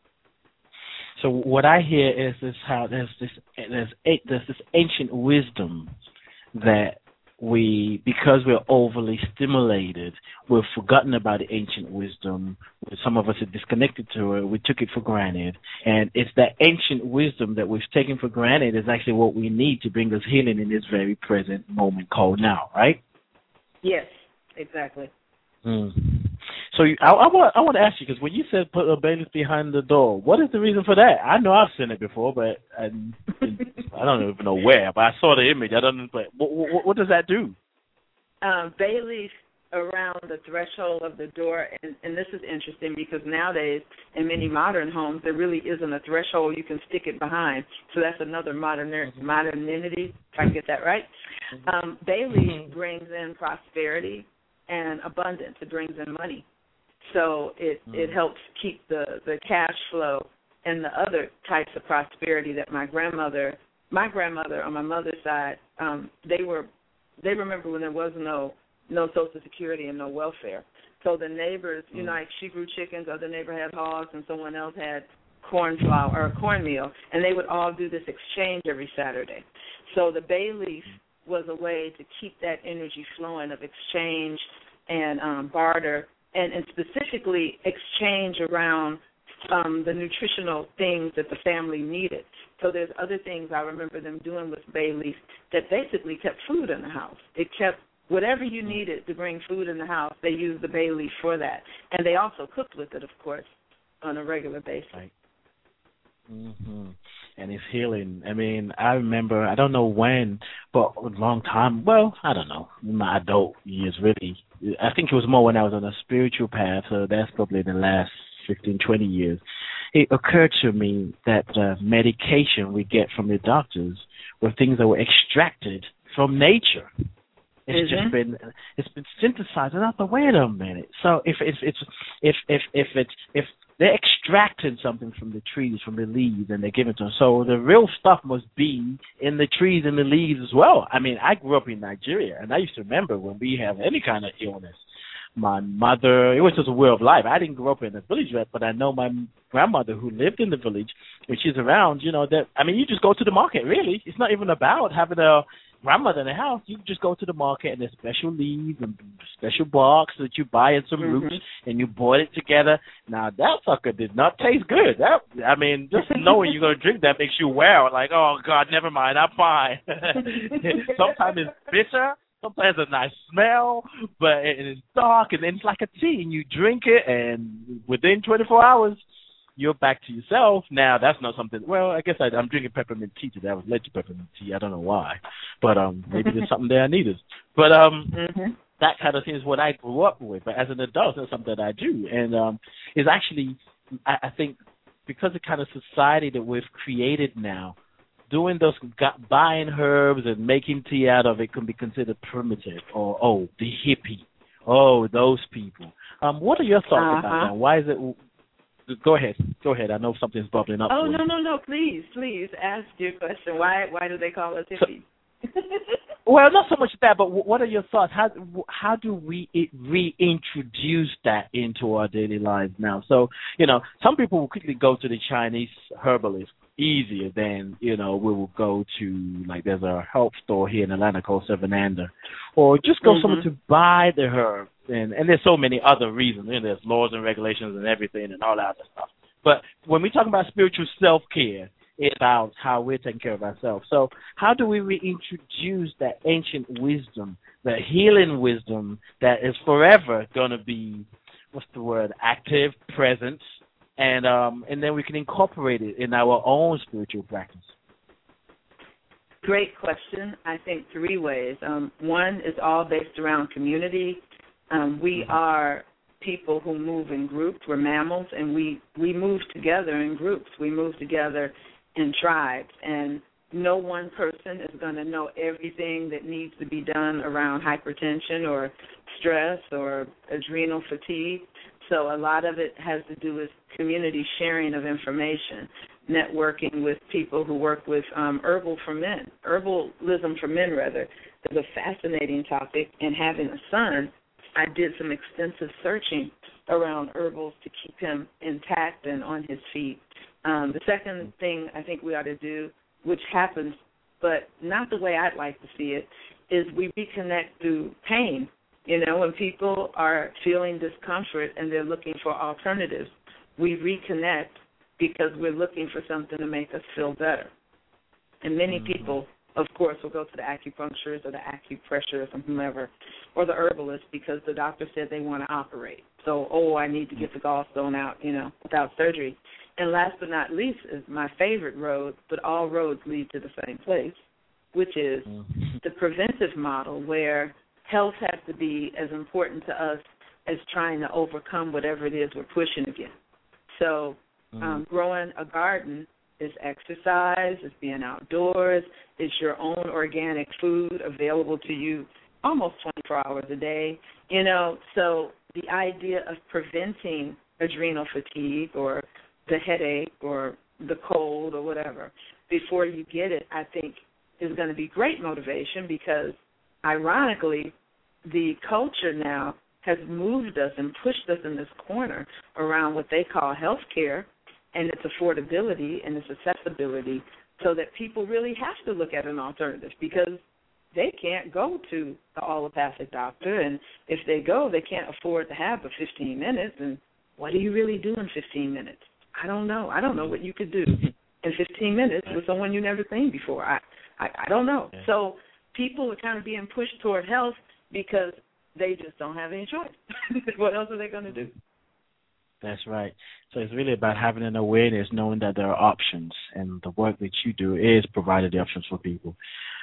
So what I hear is this: how there's this there's there's this ancient wisdom that we, because we're overly stimulated, we've forgotten about the ancient wisdom. Some of us are disconnected to it. We took it for granted, and it's that ancient wisdom that we've taken for granted is actually what we need to bring us healing in this very present moment called now, right? Yes, exactly. Mm. So you, I, I want I want to ask you, because when you said put a bailiff behind the door, what is the reason for that? I know I've seen it before, but I, I don't even know where. But I saw the image. I don't know. But what, what, what does that do? Um, bailiff around the threshold of the door, and, and this is interesting because nowadays in many modern homes there really isn't a threshold you can stick it behind. So that's another modern modernity, if I can get that right. Um, bailiff brings in prosperity and abundance. It brings in money. So it, mm. it helps keep the, the cash flow and the other types of prosperity that my grandmother, my grandmother on my mother's side, um, they were, they remember when there was no, no Social Security and no welfare. So the neighbors, you mm. know, like she grew chickens, other neighbor had hogs, and someone else had corn flour or cornmeal, and they would all do this exchange every Saturday. So the bay leaf was a way to keep that energy flowing of exchange and um, barter, and, and specifically exchange around um, the nutritional things that the family needed. So there's other things I remember them doing with bay leaf that basically kept food in the house. It kept whatever you needed to bring food in the house, they used the bay leaf for that. And they also cooked with it, of course, on a regular basis. Right. Mm-hmm. And it's healing. I mean, I remember, I don't know when, but a long time, well, I don't know, in my adult years, really. I think it was more when I was on a spiritual path, so that's probably the last fifteen, twenty years. It occurred to me that uh, medication we get from the doctors were things that were extracted from nature. It's mm-hmm. just been it's been synthesized, and I thought, wait a minute. So if if it's if if if it's if they're extracting something from the trees, from the leaves, and they're giving it to them, so the real stuff must be in the trees and the leaves as well. I mean, I grew up in Nigeria, and I used to remember when we have any kind of illness, my mother, it was just a way of life. I didn't grow up in a village yet, but I know my grandmother who lived in the village, when she's around, you know, that, I mean, you just go to the market, really. It's not even about having a grandmother in the house. You just go to the market, and there's special leaves and special barks that you buy and some mm-hmm. roots, and you boil it together. Now, that sucker did not taste good. That, I mean, just knowing you're going to drink that makes you wow. Like, oh, God, never mind, I'm fine. Sometimes it's bitter. Sometimes it's a nice smell, but it's dark, and then it's like a tea, and you drink it, and within twenty-four hours, you're back to yourself. Now, that's not something, well, I guess I, I'm drinking peppermint tea today. I was led to peppermint tea. I don't know why, but um, maybe there's something there I needed. But um, mm-hmm. that kind of thing is what I grew up with, but as an adult, that's something that I do, and um, it's actually, I, I think, because of the kind of society that we've created now, doing those, buying herbs and making tea out of it can be considered primitive, or, oh, the hippie, oh, those people. Um, what are your thoughts uh-huh. about that? Why is it... Go ahead. Go ahead. I know something's bubbling up. Oh, no, no, no. Please, please ask your question. Why Why do they call us hippies? Well, not so much that, but what are your thoughts? How how do we reintroduce that into our daily lives now? So, you know, some people will quickly go to the Chinese herbalist easier than, you know, we will go to, like, there's a health store here in Atlanta called Sevenanda, or just go mm-hmm. somewhere to buy the herb. And, and there's so many other reasons. You know, there's laws and regulations and everything and all that other stuff. But when we talk about spiritual self-care, it's about how we're taking care of ourselves. So how do we reintroduce that ancient wisdom, the healing wisdom that is forever going to be, what's the word, active, present, and um, and then we can incorporate it in our own spiritual practice? Great question. I think three ways. Um, one is all based around community. Um, we mm-hmm. are people who move in groups. We're mammals, and we, we move together in groups. We move together in tribes, and no one person is going to know everything that needs to be done around hypertension or stress or adrenal fatigue. So a lot of it has to do with community sharing of information, networking with people who work with um, herbal for men, herbalism for men, rather, is a fascinating topic. And having a son, I did some extensive searching around herbals to keep him intact and on his feet. Um, the second thing I think we ought to do, which happens, but not the way I'd like to see it, is we reconnect through pain. You know, when people are feeling discomfort and they're looking for alternatives, we reconnect because we're looking for something to make us feel better. And many mm-hmm. people, of course, will go to the acupuncturist or the acupressurist or whomever, or the herbalist because the doctor said they want to operate. So, oh, I need to get the gallstone out, you know, without surgery. And last but not least is my favorite road, but all roads lead to the same place, which is mm-hmm. the preventive model, where health has to be as important to us as trying to overcome whatever it is we're pushing against. So mm-hmm. um, growing a garden is exercise, is being outdoors, is your own organic food available to you almost twenty-four hours a day. You know, so the idea of preventing adrenal fatigue or the headache or the cold or whatever before you get it, I think is going to be great motivation, because ironically, the culture now has moved us and pushed us in this corner around what they call health care and its affordability and its accessibility, so that people really have to look at an alternative because they can't go to the allopathic doctor, and if they go, they can't afford to have the fifteen minutes, and what do you really do in fifteen minutes? I don't know. I don't know what you could do in fifteen minutes with someone you've never seen before. I, I, I don't know. Yeah. So people are kind of being pushed toward health because they just don't have any choice. What else are they going to do? That's right. So it's really about having an awareness, knowing that there are options, and the work that you do is providing the options for people.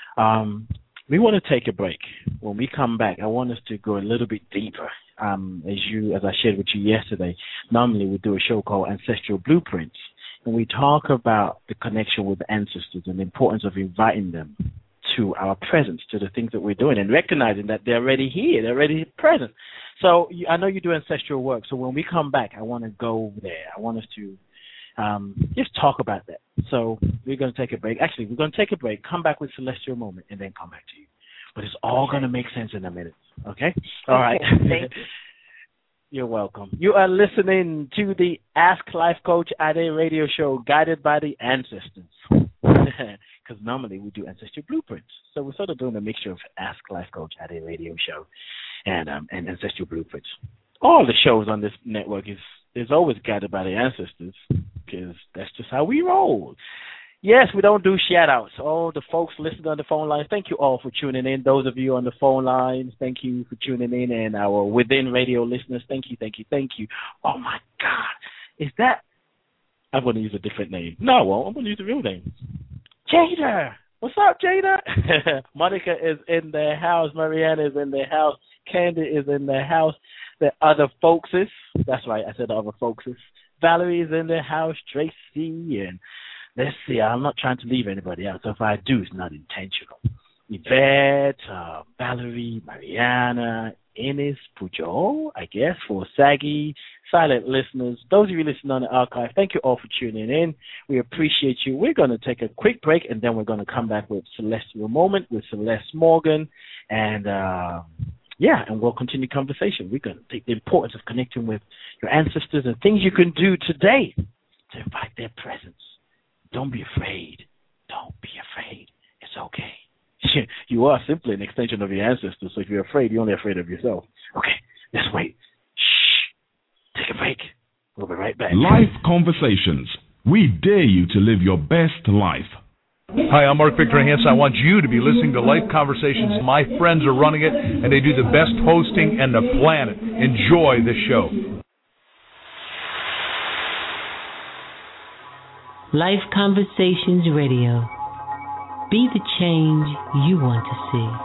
Um, we want to take a break. When we come back, I want us to go a little bit deeper. Um, as you, as I shared with you yesterday, normally we do a show called Ancestral Blueprints, and we talk about the connection with the ancestors and the importance of inviting them to our presence, to the things that we're doing, and recognizing that they're already here, they're already present. So I know you do ancestral work. So when we come back, I want to go there. I want us to um, just talk about that. So we're going to take a break. Actually, we're going to take a break, come back with Celestial Moment, and then come back to you. But it's all okay. going to make sense in a minute. Okay? All okay. right. Thank you. You're welcome. You are listening to the Ask Life Coach Ade radio show, guided by the ancestors. Because normally we do Ancestral Blueprints. So we're sort of doing a mixture of Ask Life Coach Ade radio show and um, and Ancestral Blueprints. All the shows on this network is, is always guided by the ancestors, because that's just how we roll. Yes, we don't do shout-outs. All the folks listening on the phone lines, thank you all for tuning in. Those of you on the phone lines, thank you for tuning in. And our Within Radio listeners, thank you, thank you, thank you. Oh, my God. Is that... I'm going to use a different name. No, I won't. I'm going to use the real name. Jada. What's up, Jada? Monica is in the house. Mariana is in the house. Candy is in the house. The other folkses. That's right. I said the other folkses. Valerie is in the house. Tracy and... Let's see, I'm not trying to leave anybody out, so if I do, it's not intentional. Yvette, uh, Valerie, Mariana, Ines Pujol, I guess, for Saggy, silent listeners. Those of you listening on the archive, thank you all for tuning in. We appreciate you. We're going to take a quick break, and then we're going to come back with Celestial Moment with Celeste Morgan. And, uh, yeah, and we'll continue conversation. We're going to take the importance of connecting with your ancestors and things you can do today to invite their presence. Don't be afraid. Don't be afraid. It's okay. You are simply an extension of your ancestors, so if you're afraid, you're only afraid of yourself. Okay, let's wait. Shh. Take a break. We'll be right back. Life Conversations. We dare you to live your best life. Hi, I'm Mark Victor Hansen. I want you to be listening to Life Conversations. My friends are running it, and they do the best hosting on the planet. Enjoy the show. Life Conversations Radio. Be the change you want to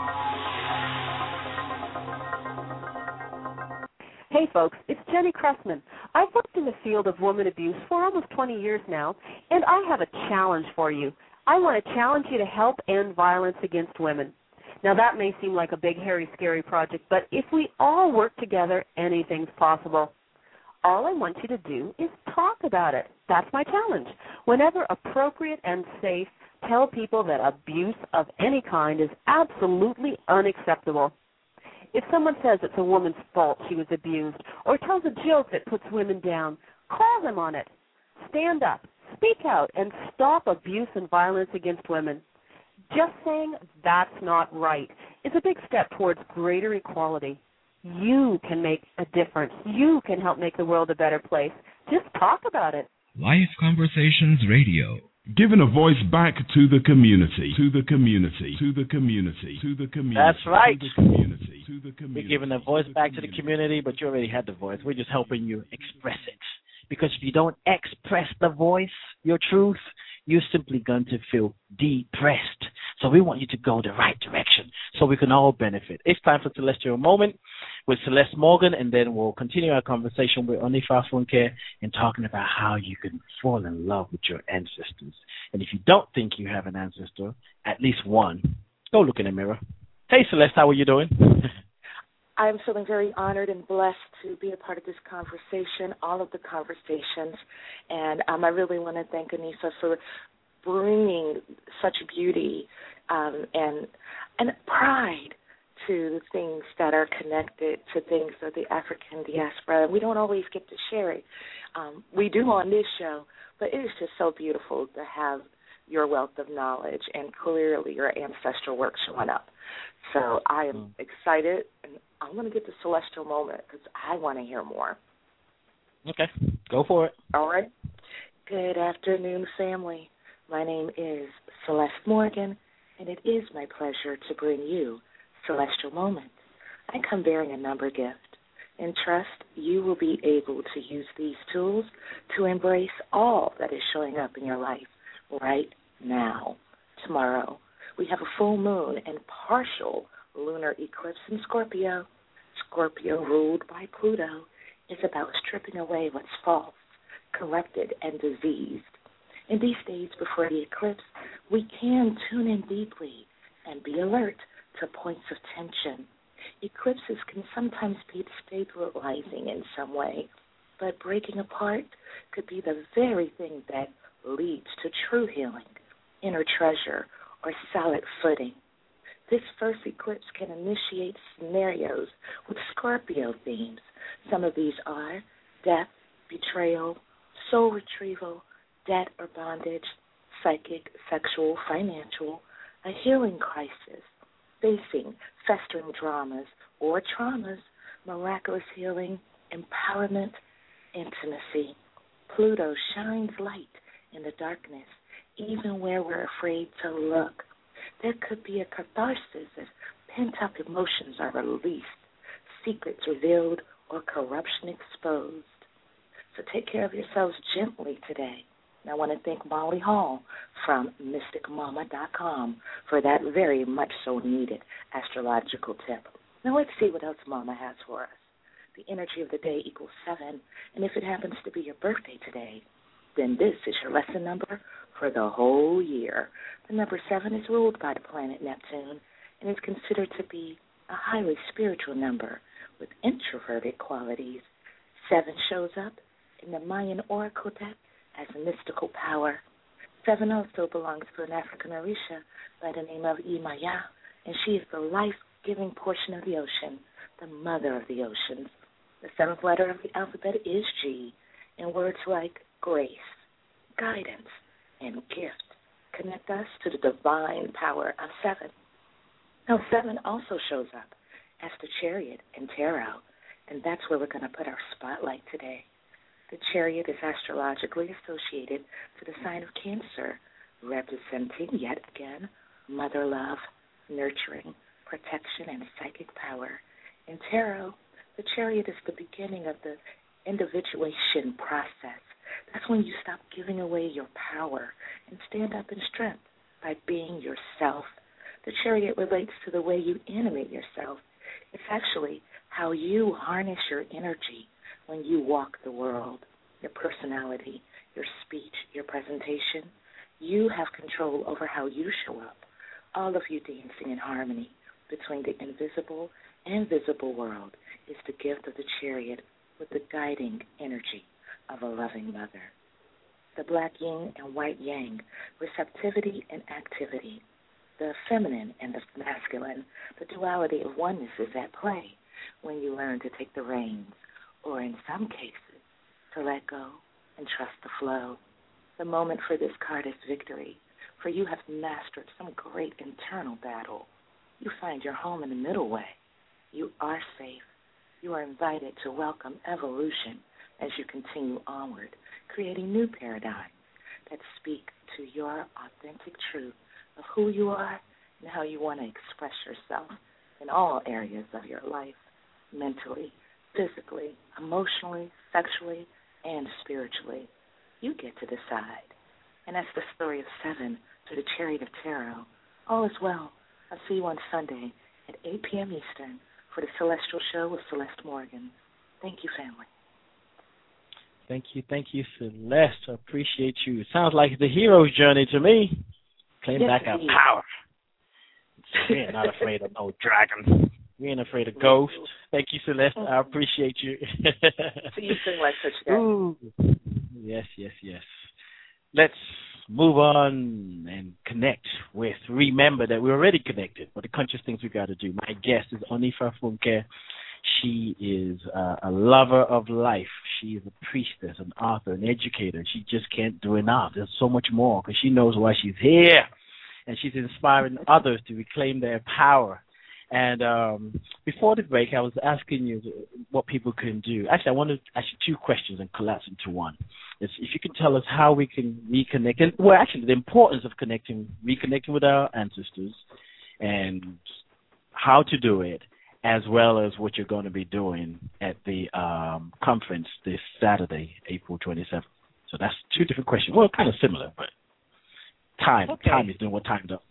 see. Hey folks, it's Jenny Cressman. I've worked in the field of woman abuse for almost twenty years now, and I have a challenge for you. I want to challenge you to help end violence against women. Now that may seem like a big, hairy, scary project, but if we all work together, anything's possible. All I want you to do is talk about it. That's my challenge. Whenever appropriate and safe, tell people that abuse of any kind is absolutely unacceptable. If someone says it's a woman's fault she was abused or tells a joke that puts women down, call them on it. Stand up, speak out, and stop abuse and violence against women. Just saying that's not right is a big step towards greater equality. You can make a difference. You can help make the world a better place. Just talk about it. Life Conversations Radio. Giving a voice back to the community, to the community, to the community, to the community. That's right. To the community, to the community. We're giving a voice back to the community, but you already had the voice. We're just helping you express it. Because if you don't express the voice, your truth, you're simply going to feel depressed. So we want you to go the right direction so we can all benefit. It's time for Celestial Moment with Celeste Morgan, and then we'll continue our conversation with Onifa Funke and talking about how you can fall in love with your ancestors. And if you don't think you have an ancestor, at least one, go look in the mirror. Hey, Celeste, how are you doing? I'm feeling very honored and blessed to be a part of this conversation, all of the conversations. And um, I really want to thank Onifa for bringing such beauty um, and and pride to the things that are connected to things of the African diaspora. We don't always get to share it. Um, we do on this show, but it is just so beautiful to have your wealth of knowledge and clearly your ancestral work showing up. So I am excited, and I'm going to get the Celestial Moment because I want to hear more. Okay, go for it. All right. Good afternoon, family. My name is Celeste Morgan, and it is my pleasure to bring you Celestial Moment. I come bearing a number gift. In trust, you will be able to use these tools to embrace all that is showing up in your life right now. Tomorrow, we have a full moon and partial lunar eclipse in Scorpio. Scorpio, ruled by Pluto, is about stripping away what's false, corrupted, and diseased. In these days before the eclipse, we can tune in deeply and be alert to points of tension. Eclipses can sometimes be destabilizing in some way, but breaking apart could be the very thing that leads to true healing, inner treasure, or solid footing. This first eclipse can initiate scenarios with Scorpio themes. Some of these are death, betrayal, soul retrieval, debt or bondage, psychic, sexual, financial, a healing crisis, facing festering dramas or traumas, miraculous healing, empowerment, intimacy. Pluto shines light in the darkness, even where we're afraid to look. There could be a catharsis as pent-up emotions are released, secrets revealed, or corruption exposed. So take care of yourselves gently today. And I want to thank Molly Hall from mystic mama dot com for that very much so needed astrological tip. Now let's see what else Mama has for us. The energy of the day equals seven, and if it happens to be your birthday today, then this is your lesson number for the whole year. The number seven is ruled by the planet Neptune and is considered to be a highly spiritual number with introverted qualities. Seven shows up in the Mayan Oracle deck as a mystical power. Seven also belongs to an African Orisha by the name of Imaya, and she is the life-giving portion of the ocean, the mother of the oceans. The seventh letter of the alphabet is G, and words like grace, guidance, and gift connect us to the divine power of seven. Now, seven also shows up as the chariot in tarot, and that's where we're going to put our spotlight today. The chariot is astrologically associated to the sign of Cancer, representing, yet again, mother love, nurturing, protection, and psychic power. In tarot, the chariot is the beginning of the individuation process. That's when you stop giving away your power and stand up in strength by being yourself. The chariot relates to the way you animate yourself. It's actually how you harness your energy when you walk the world, your personality, your speech, your presentation. You have control over how you show up, all of you dancing in harmony between the invisible and visible world is the gift of the chariot with the guiding energy of a loving mother. The black yin and white yang, receptivity and activity, the feminine and the masculine, the duality of oneness is at play when you learn to take the reins, or in some cases, to let go and trust the flow. The moment for this card is victory, for you have mastered some great internal battle. You find your home in the middle way. You are safe. You are invited to welcome evolution as you continue onward, creating new paradigms that speak to your authentic truth of who you are and how you want to express yourself in all areas of your life, mentally, physically, emotionally, sexually, and spiritually. You get to decide. And that's the story of seven to the Chariot of Tarot. All is well. I'll see you on Sunday at eight p.m. Eastern for the Celestial Show with Celeste Morgan. Thank you, family. Thank you, thank you, Celeste. I appreciate you. It sounds like the hero's journey to me. Claim yes, back our power. We ain't not afraid of no dragon. We ain't afraid of ghosts. Thank you, Celeste. I appreciate you. So you sing like such a guy. Ooh. Yes, yes, yes. Let's move on and connect with, remember that we're already connected, but the conscious things we got to do. My guest is Onifa Funke. She is uh, a lover of life. She is a priestess, an author, an educator. She just can't do enough. There's so much more because she knows why she's here, and she's inspiring others to reclaim their power. And um, before the break, I was asking you what people can do. Actually, I wanted to ask you two questions and collapse into one. It's if you can tell us how we can reconnect, and well, actually, the importance of connecting, reconnecting with our ancestors, and how to do it, as well as what you're going to be doing at the um, conference this Saturday, April twenty-seventh. So that's two different questions. Well, kind of similar, but time. Okay. Time is doing what time does.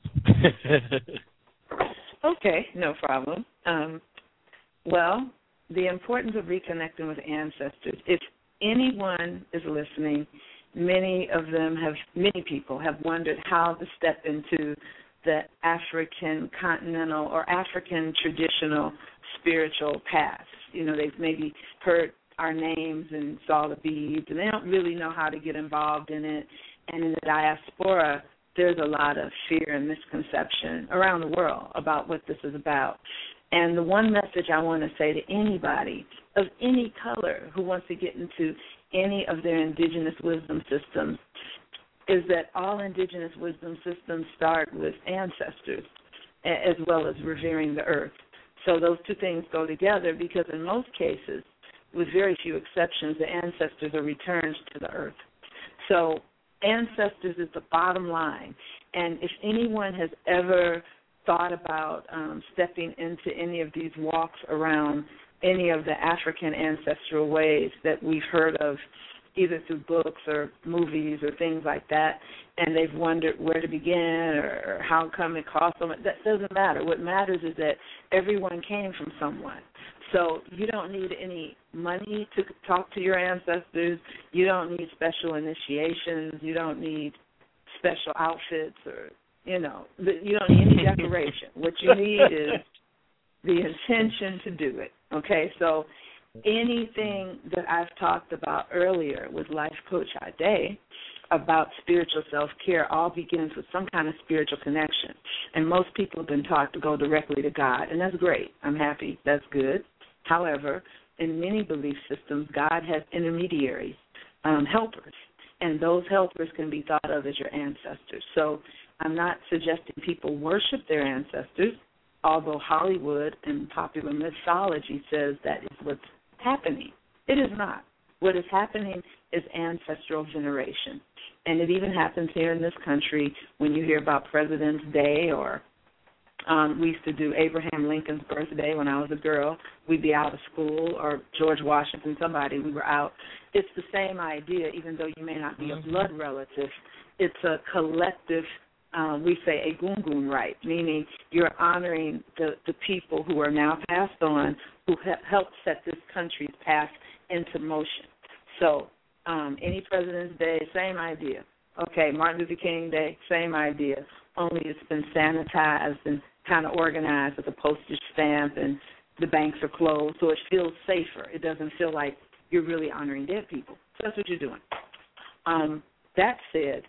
Okay, no problem. Um, well, the importance of reconnecting with ancestors. If anyone is listening, many of them have, many people have wondered how to step into the African continental or African traditional spiritual path. You know, they've maybe heard our names and saw the beads, and they don't really know how to get involved in it. And in the diaspora, there's a lot of fear and misconception around the world about what this is about. And the one message I want to say to anybody of any color who wants to get into any of their indigenous wisdom systems is that all indigenous wisdom systems start with ancestors as well as revering the earth. So those two things go together because in most cases, with very few exceptions, the ancestors are returns to the earth. So ancestors is the bottom line. And if anyone has ever thought about um, stepping into any of these walks around any of the African ancestral ways that we've heard of, either through books or movies or things like that, and they've wondered where to begin or how come it costs so much, that doesn't matter. What matters is that everyone came from someone. So you don't need any money to talk to your ancestors. You don't need special initiations. You don't need special outfits or, you know, you don't need any decoration. What you need is the intention to do it. Okay, so anything that I've talked about earlier with Life Coach Ade about spiritual self-care all begins with some kind of spiritual connection. And most people have been taught to go directly to God, and that's great. I'm happy. That's good. However, in many belief systems, God has intermediaries, um, helpers, and those helpers can be thought of as your ancestors. So I'm not suggesting people worship their ancestors, although Hollywood and popular mythology says that is what's happening. It is not. What is happening is ancestral veneration. And it even happens here in this country when you hear about President's Day, or um, we used to do Abraham Lincoln's birthday when I was a girl. We'd be out of school, or George Washington, somebody, we were out. It's the same idea, even though you may not be a blood relative. It's a collective, um, we say a gungun right, meaning you're honoring the, the people who are now passed on, who ha- helped set this country's path into motion. So um, any President's Day, same idea. Okay, Martin Luther King Day, same idea, only it's been sanitized and kind of organized with a postage stamp, and the banks are closed, so it feels safer. It doesn't feel like you're really honoring dead people. So that's what you're doing. Um, that said,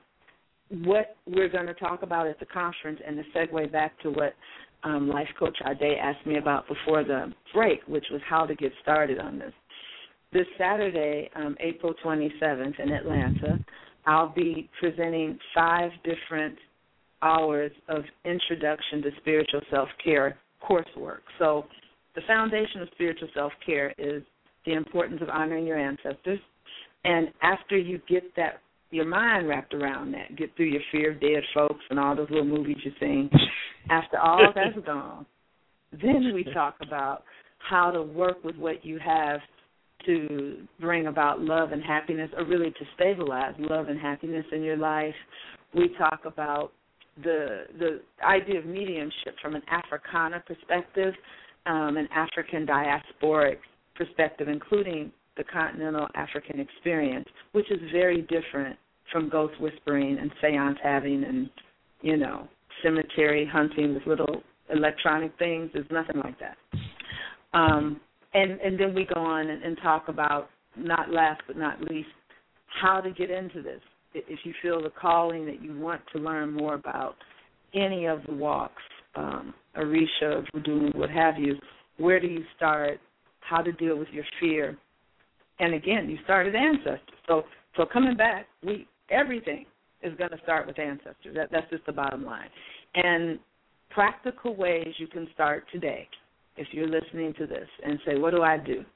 what we're going to talk about at the conference, and to segue back to what um, Life Coach Ade asked me about before the break, which was how to get started on this. This Saturday, um, April twenty-seventh in Atlanta, I'll be presenting five different hours of introduction to spiritual self-care coursework. So the foundation of spiritual self-care is the importance of honoring your ancestors. And after you get that, your mind wrapped around that, get through your fear of dead folks and all those little movies you've seen, after all that's gone, then we talk about how to work with what you have to bring about love and happiness, or really to stabilize love and happiness in your life. We talk about the the idea of mediumship from an Africana perspective, um, an African diasporic perspective, including the continental African experience, which is very different from ghost whispering and seance having and, you know, cemetery hunting with little electronic things. There's nothing like that. Um, and, and then we go on and, and talk about, not last but not least, how to get into this. If you feel the calling that you want to learn more about any of the walks, um, Orisha, voodoo, what have you, where do you start, how to deal with your fear. And again, you started ancestors. So so coming back, we everything is going to start with ancestors. That, that's just the bottom line. And practical ways you can start today, if you're listening to this, and say, what do I do?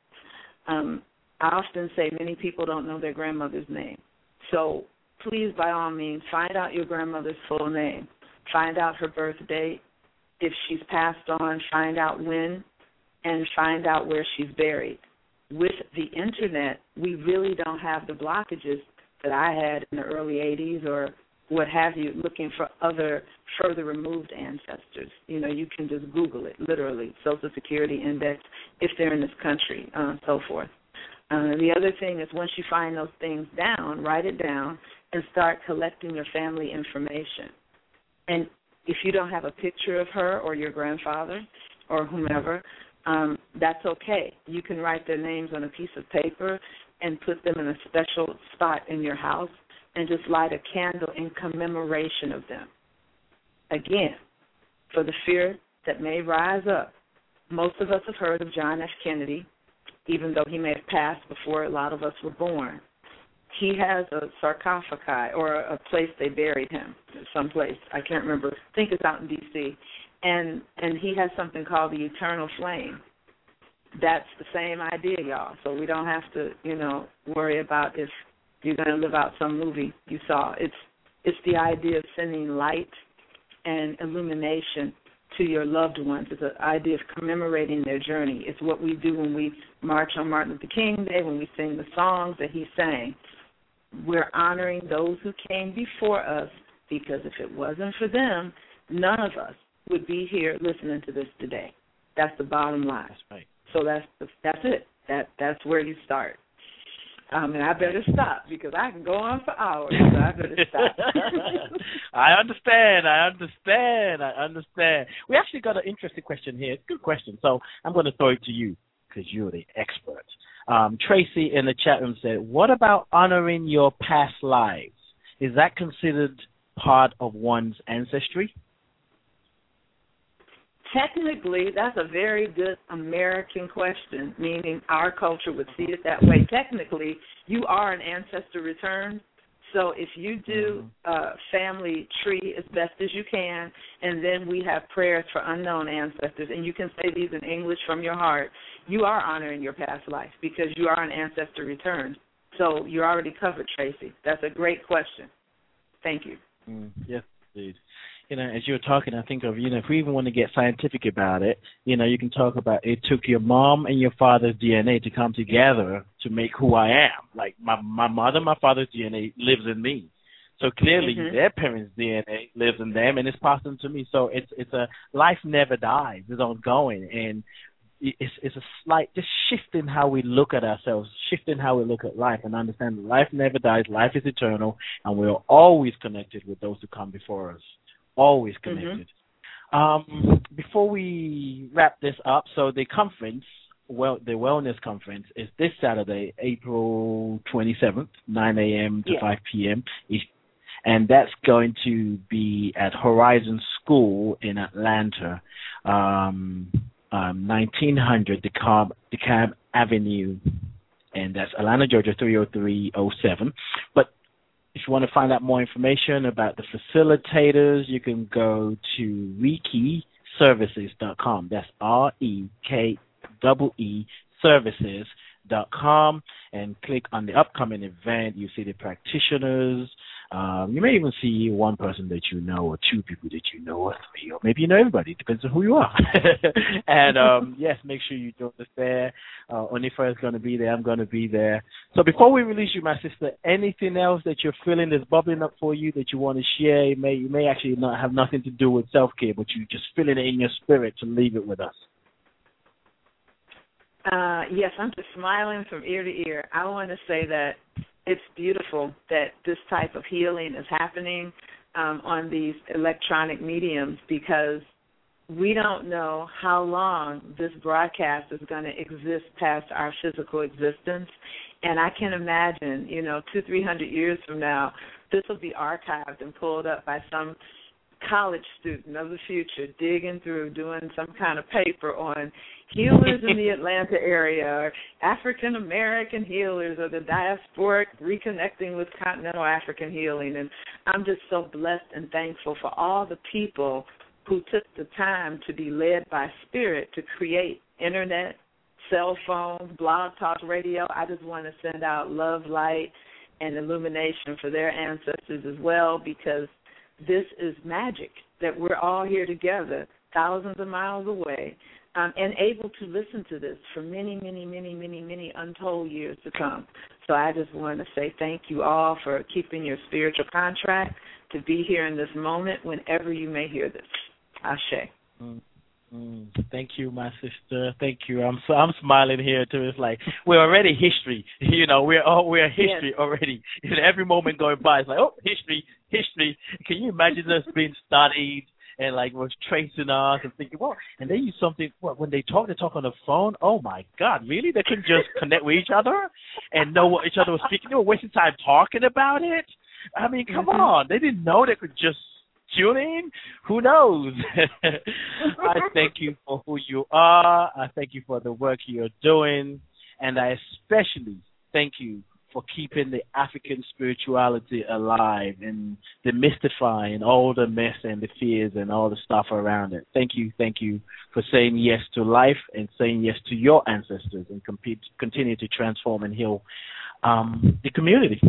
Um, I often say many people don't know their grandmother's name. So please, by all means, find out your grandmother's full name. Find out her birth date. If she's passed on, find out when, and find out where she's buried. With the Internet, we really don't have the blockages that I had in the early eighties or what have you, looking for other further removed ancestors. You know, you can just Google it, literally, Social Security Index, if they're in this country, uh, so forth. Uh, the other thing is, once you find those things down, write it down and start collecting your family information. And if you don't have a picture of her or your grandfather or whomever, um, that's okay. You can write their names on a piece of paper and put them in a special spot in your house and just light a candle in commemoration of them. Again, for the fear that may rise up, most of us have heard of John F. Kennedy, even though he may have passed before a lot of us were born. He has a sarcophagi, or a place they buried him, someplace. I can't remember. I think it's out in D C And and he has something called the eternal flame. That's the same idea, y'all. So we don't have to, you know, worry about if you're going to live out some movie you saw. It's it's the idea of sending light and illumination to your loved ones. It's an idea of commemorating their journey. It's what we do when we march on Martin Luther King Day, when we sing the songs that he sang. We're honoring those who came before us, because if it wasn't for them, none of us would be here listening to this today. That's the bottom line. That's right. So that's the, that's it. That that's where you start. Um, and I better stop because I can go on for hours, so I better stop. I understand. I understand. I understand. We actually got an interesting question here. It's a good question. So I'm going to throw it to you because you're the expert. Um, Tracy in the chat room said, what about honoring your past lives? Is that considered part of one's ancestry? Technically, that's a very good American question, meaning our culture would see it that way. Technically, you are an ancestor returned. So if you do a family tree as best as you can, and then we have prayers for unknown ancestors, and you can say these in English from your heart, you are honoring your past life because you are an ancestor returned. So you're already covered, Tracy. That's a great question. Thank you. Mm, yes, indeed. You know, as you were talking, I think of, you know, if we even want to get scientific about it, you know, you can talk about it took your mom and your father's D N A to come together to make who I am. Like my my mother, my father's D N A lives in me. So clearly mm-hmm. their parents' D N A lives in them and it's passed on to me. So it's it's a life never dies. It's ongoing. And it's it's a slight just shifting how we look at ourselves, shifting how we look at life and understand that life never dies, life is eternal, and we're always connected with those who come before us. Always connected. Mm-hmm. Um, before we wrap this up, so the conference, well, the wellness conference is this Saturday, April twenty-seventh, nine a.m. to yeah. five p.m. And that's going to be at Horizon School in Atlanta, um, um, nineteen hundred DeKalb, DeKalb Avenue, and that's Atlanta, Georgia, three oh three oh seven. But if you want to find out more information about the facilitators, you can go to reiki services dot com. That's R E K E E services dot com and click on the upcoming event. You see the practitioners. Um, you may even see one person that you know or two people that you know or three, or maybe you know everybody. It depends on who you are. and, um, yes, make sure you join us there. Uh, Onifa is going to be there. I'm going to be there. So before we release you, my sister, anything else that you're feeling is bubbling up for you that you want to share? You may, you may actually not have nothing to do with self-care, but you're just feeling it in your spirit to leave it with us. Uh, yes, I'm just smiling from ear to ear. I want to say that it's beautiful that this type of healing is happening um, on these electronic mediums because we don't know how long this broadcast is going to exist past our physical existence. And I can imagine, you know, two, three hundred years from now, this will be archived and pulled up by some college student of the future digging through, doing some kind of paper on healers in the Atlanta area, or African American healers, or the diasporic reconnecting with continental African healing. And I'm just so blessed and thankful for all the people who took the time to be led by spirit to create internet, cell phone, blog talk radio. I just want to send out love, light, and illumination for their ancestors as well, because this is magic that we're all here together, thousands of miles away, um, and able to listen to this for many, many, many, many, many untold years to come. So I just want to say thank you all for keeping your spiritual contract to be here in this moment whenever you may hear this. Ashe. Mm. Mm, thank you, my sister. Thank you. I'm so, I'm smiling here too. It's like we're already history. You know, we're all we're history yes. already. And every moment going by, it's like, oh, history, history. Can you imagine us being studied and like was tracing us and thinking, well, and they use something. What when they talk, they talk on the phone. Oh my God, really? They couldn't just connect with each other and know what each other was speaking. They were wasting time talking about it. I mean, come mm-hmm. on. They didn't know they could just tune in? Who knows? I thank you for who you are. I thank you for the work you're doing. And I especially thank you for keeping the African spirituality alive and demystifying all the myths and the fears and all the stuff around it. Thank you, thank you for saying yes to life and saying yes to your ancestors and compete, continue to transform and heal um, the community.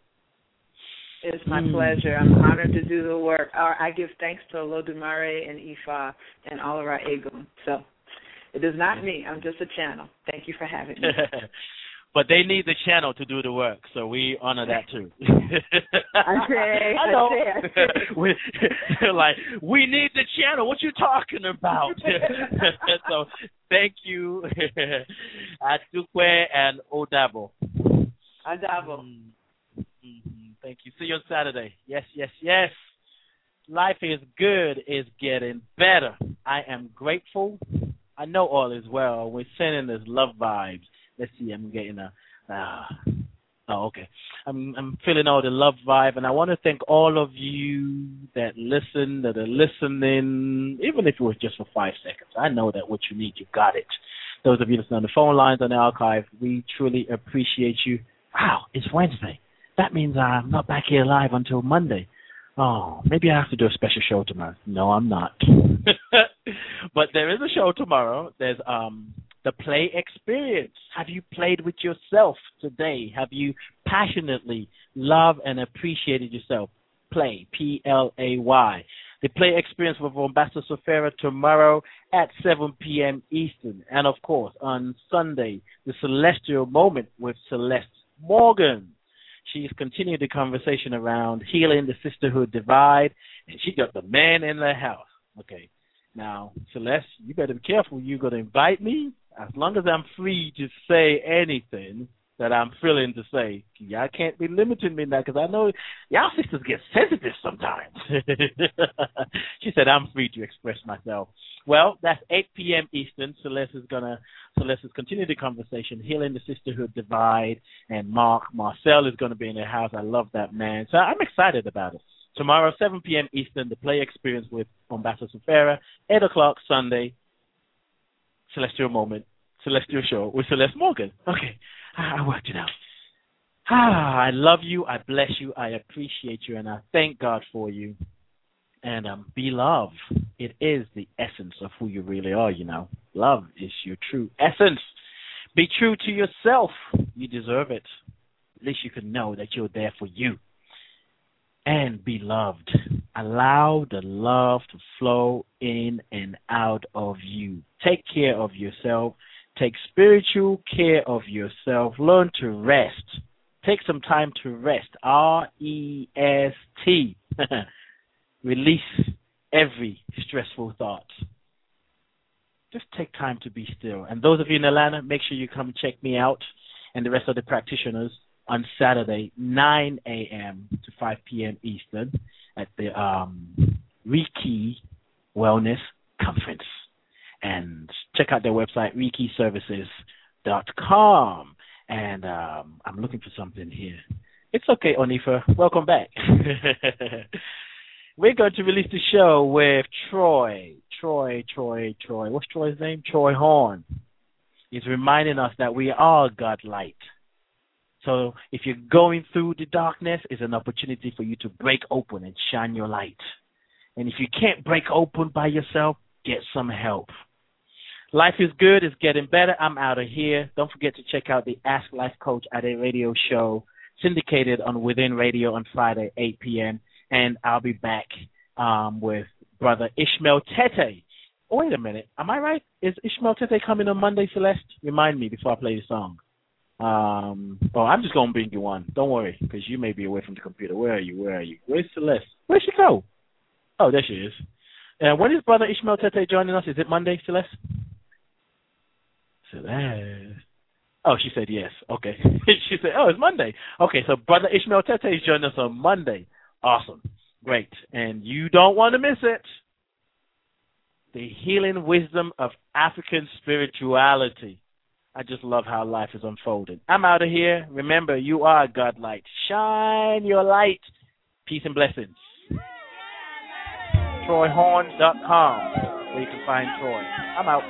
It's my mm. pleasure. I'm honored to do the work. I give thanks to Olodumare and Ifa and all of our Egun. So it is not me. I'm just a channel. Thank you for having me. But they need the channel to do the work, so we honor that too. I say, I know. I say, I say. we, like, we need the channel. What you talking about? So thank you, Atukwe and Odabo. Andavo. Mm-hmm. Thank you. See you on Saturday. Yes, yes, yes. Life is good. It's getting better. I am grateful. I know all is well. We're sending this love vibes. Let's see. I'm getting a. Uh, oh, okay. I'm I'm feeling all the love vibe, and I want to thank all of you that listen, that are listening, even if it was just for five seconds. I know that what you need, you got it. Those of you listening on the phone lines, on the archive, we truly appreciate you. Wow, it's Wednesday. That means I'm not back here live until Monday. Oh, maybe I have to do a special show tomorrow. No, I'm not. But there is a show tomorrow. There's um the Play Experience. Have you played with yourself today? Have you passionately loved and appreciated yourself? Play, P L A Y. The Play Experience with Ambassador Sofera tomorrow at seven p.m. Eastern. And, of course, on Sunday, the Celestial Moment with Celeste Morgan. She's continued the conversation around healing the sisterhood divide, and she got the man in the house. Okay. Now, Celeste, you better be careful. You're going to invite me. As long as I'm free to say anything that I'm feeling to say, y'all can't be limiting me now, because I know y'all sisters get sensitive sometimes. She said I'm free to express myself. Well, that's eight p.m. Eastern. Celeste is gonna Celeste is continue the conversation, healing the sisterhood divide, and Mark Marcel is going to be in the house. I love that man, so I'm excited about it. Tomorrow, seven p.m. Eastern, the Play Experience with Ambassador Sofera. eight o'clock Sunday, Celestial Moment, Celestial Show with Celeste Morgan. Okay, I worked it out. Ah, I love you. I bless you. I appreciate you, and I thank God for you. And um, be love. It is the essence of who you really are, you know. Love is your true essence. Be true to yourself. You deserve it. At least you can know that you're there for you. And be loved. Allow the love to flow in and out of you. Take care of yourself. Take spiritual care of yourself. Learn to rest. Take some time to rest. R E S T. Release every stressful thought. Just take time to be still. And those of you in Atlanta, make sure you come check me out and the rest of the practitioners on Saturday, nine a.m. to five p.m. Eastern at the um, Reiki Wellness Conference. And check out their website, reiki services dot com. And um, I'm looking for something here. It's okay, Onifa. Welcome back. We're going to release the show with Troy. Troy, Troy, Troy. What's Troy's name? Troy Horn. He's reminding us that we are God light. So if you're going through the darkness, it's an opportunity for you to break open and shine your light. And if you can't break open by yourself, get some help. Life is good. It's getting better. I'm out of here. Don't forget to check out the Ask Life Coach at a radio show syndicated on Within Radio on Friday, eight p.m. And I'll be back um, with Brother Ishmael Tete. Oh, wait a minute. Am I right? Is Ishmael Tete coming on Monday, Celeste? Remind me before I play the song. Um, oh, I'm just going to bring you on. Don't worry, because you may be away from the computer. Where are you? Where are you? Where's Celeste? Where'd she go? Oh, there she is. Uh, when is Brother Ishmael Tete joining us? Is it Monday, Celeste? Celeste. Oh, she said yes. Okay. She said, oh, it's Monday. Okay, so Brother Ishmael Tete is joining us on Monday. Awesome. Great. And you don't want to miss it. The healing wisdom of African spirituality. I just love how life is unfolding. I'm out of here. Remember, you are God light. Shine your light. Peace and blessings. Troy Horn dot com, where you can find Troy. I'm out.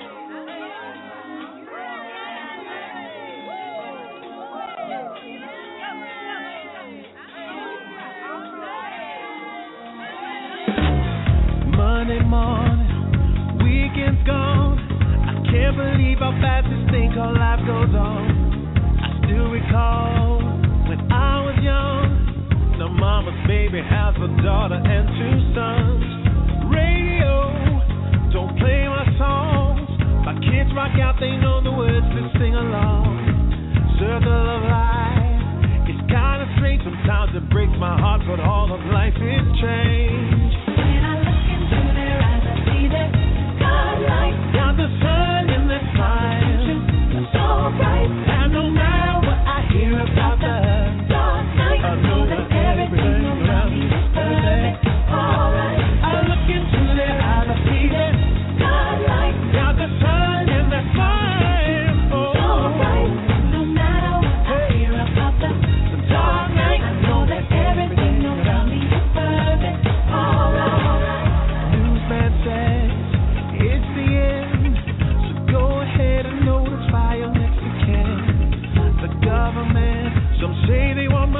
Monday morning, weekend's gone. I can't believe how fast this thing called life goes on. I still recall when I was young. The mama's baby has a daughter and two sons. Radio, don't play my songs. My kids rock out, they know the words to sing along. Circle of life, it's kinda strange. Sometimes it breaks my heart, but all of life is change. When I look into their eyes, I see that God light. Got the sun in their smile, so bright. And no matter what I hear about the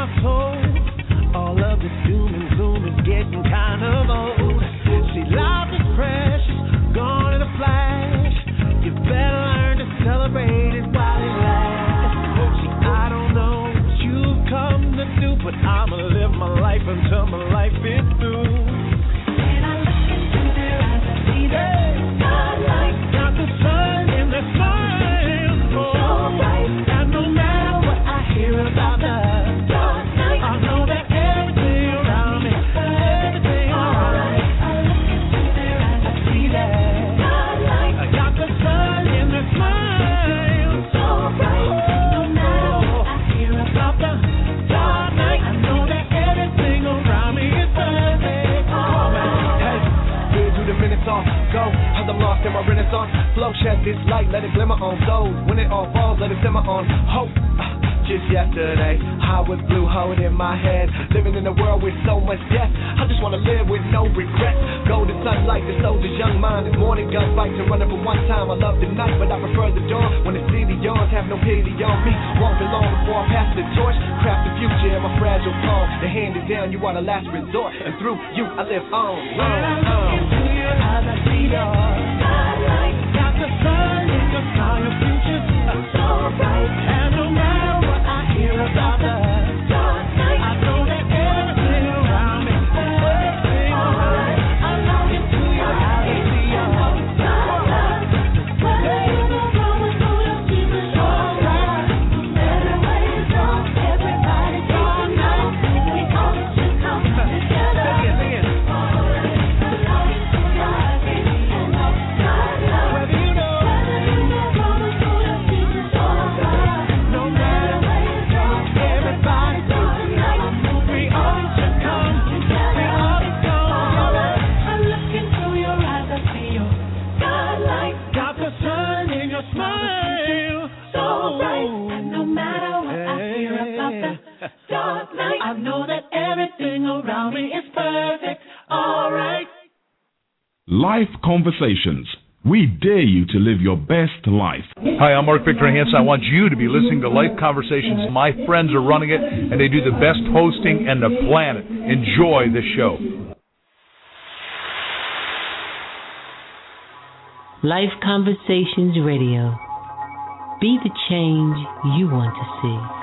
told. All of this doom and gloom is getting kind of old. See, life is precious, gone in a flash. You better learn to celebrate it while it lasts. See, I don't know what you've come to do, but I'ma live my life until my life is through. When I look into their eyes, I see that starlight. Got the sun in their smile, oh, so bright. And no matter what I hear about the dark night, I know that everything around me, everything alright. I look into their eyes, I see that starlight. I got the sun in their smile, so bright. No matter what I hear about the dark night, I know that everything around me is perfect. Alright. Hey, good do the minutes off, go. As I'm lost in my renaissance flow, shed this light, let it glimmer on those. When it all falls, let it simmer on hope. Just yesterday, I was blue, holding my head, living in a world with so much death. I just wanna live with no regrets. Golden sunlight, the soldier's young mind. This morning gunfights and running for one time. I love the night, but I prefer the dawn. When the city yawns, have no pity on me. Walk along before I pass the torch. Craft the future in my fragile palm. To hand it down, you are the last resort, and through you I live on. on, on. Into your eyes, I see the starlight. Got the sun in your sky, your future's so bright. And no matter what I hear about the dark night, I know that everything around me, everything alright. I look into your eyes, I see your starlight. Whether you go wrong with who you keep it alright. No matter where you go, everybody take a night. We all should come together. Sing it, sing it. I look into your eyes, I see your starlight. Whether you know, whether you go wrong with who you keep it alright. No matter where you go, everybody take a night. We all should come together. We all should come together. I look into your eyes, I see your starlight. Got the sun in your smile, so bright. And no matter what I hear about the dark night, I know that everything around me is perfect. All right. Life Conversations. We dare you to live your best life. Hi, I'm Mark Victor Hansen. I want you to be listening to Life Conversations. My friends are running it, and they do the best hosting on the planet. Enjoy the show. Life Conversations Radio. Be the change you want to see.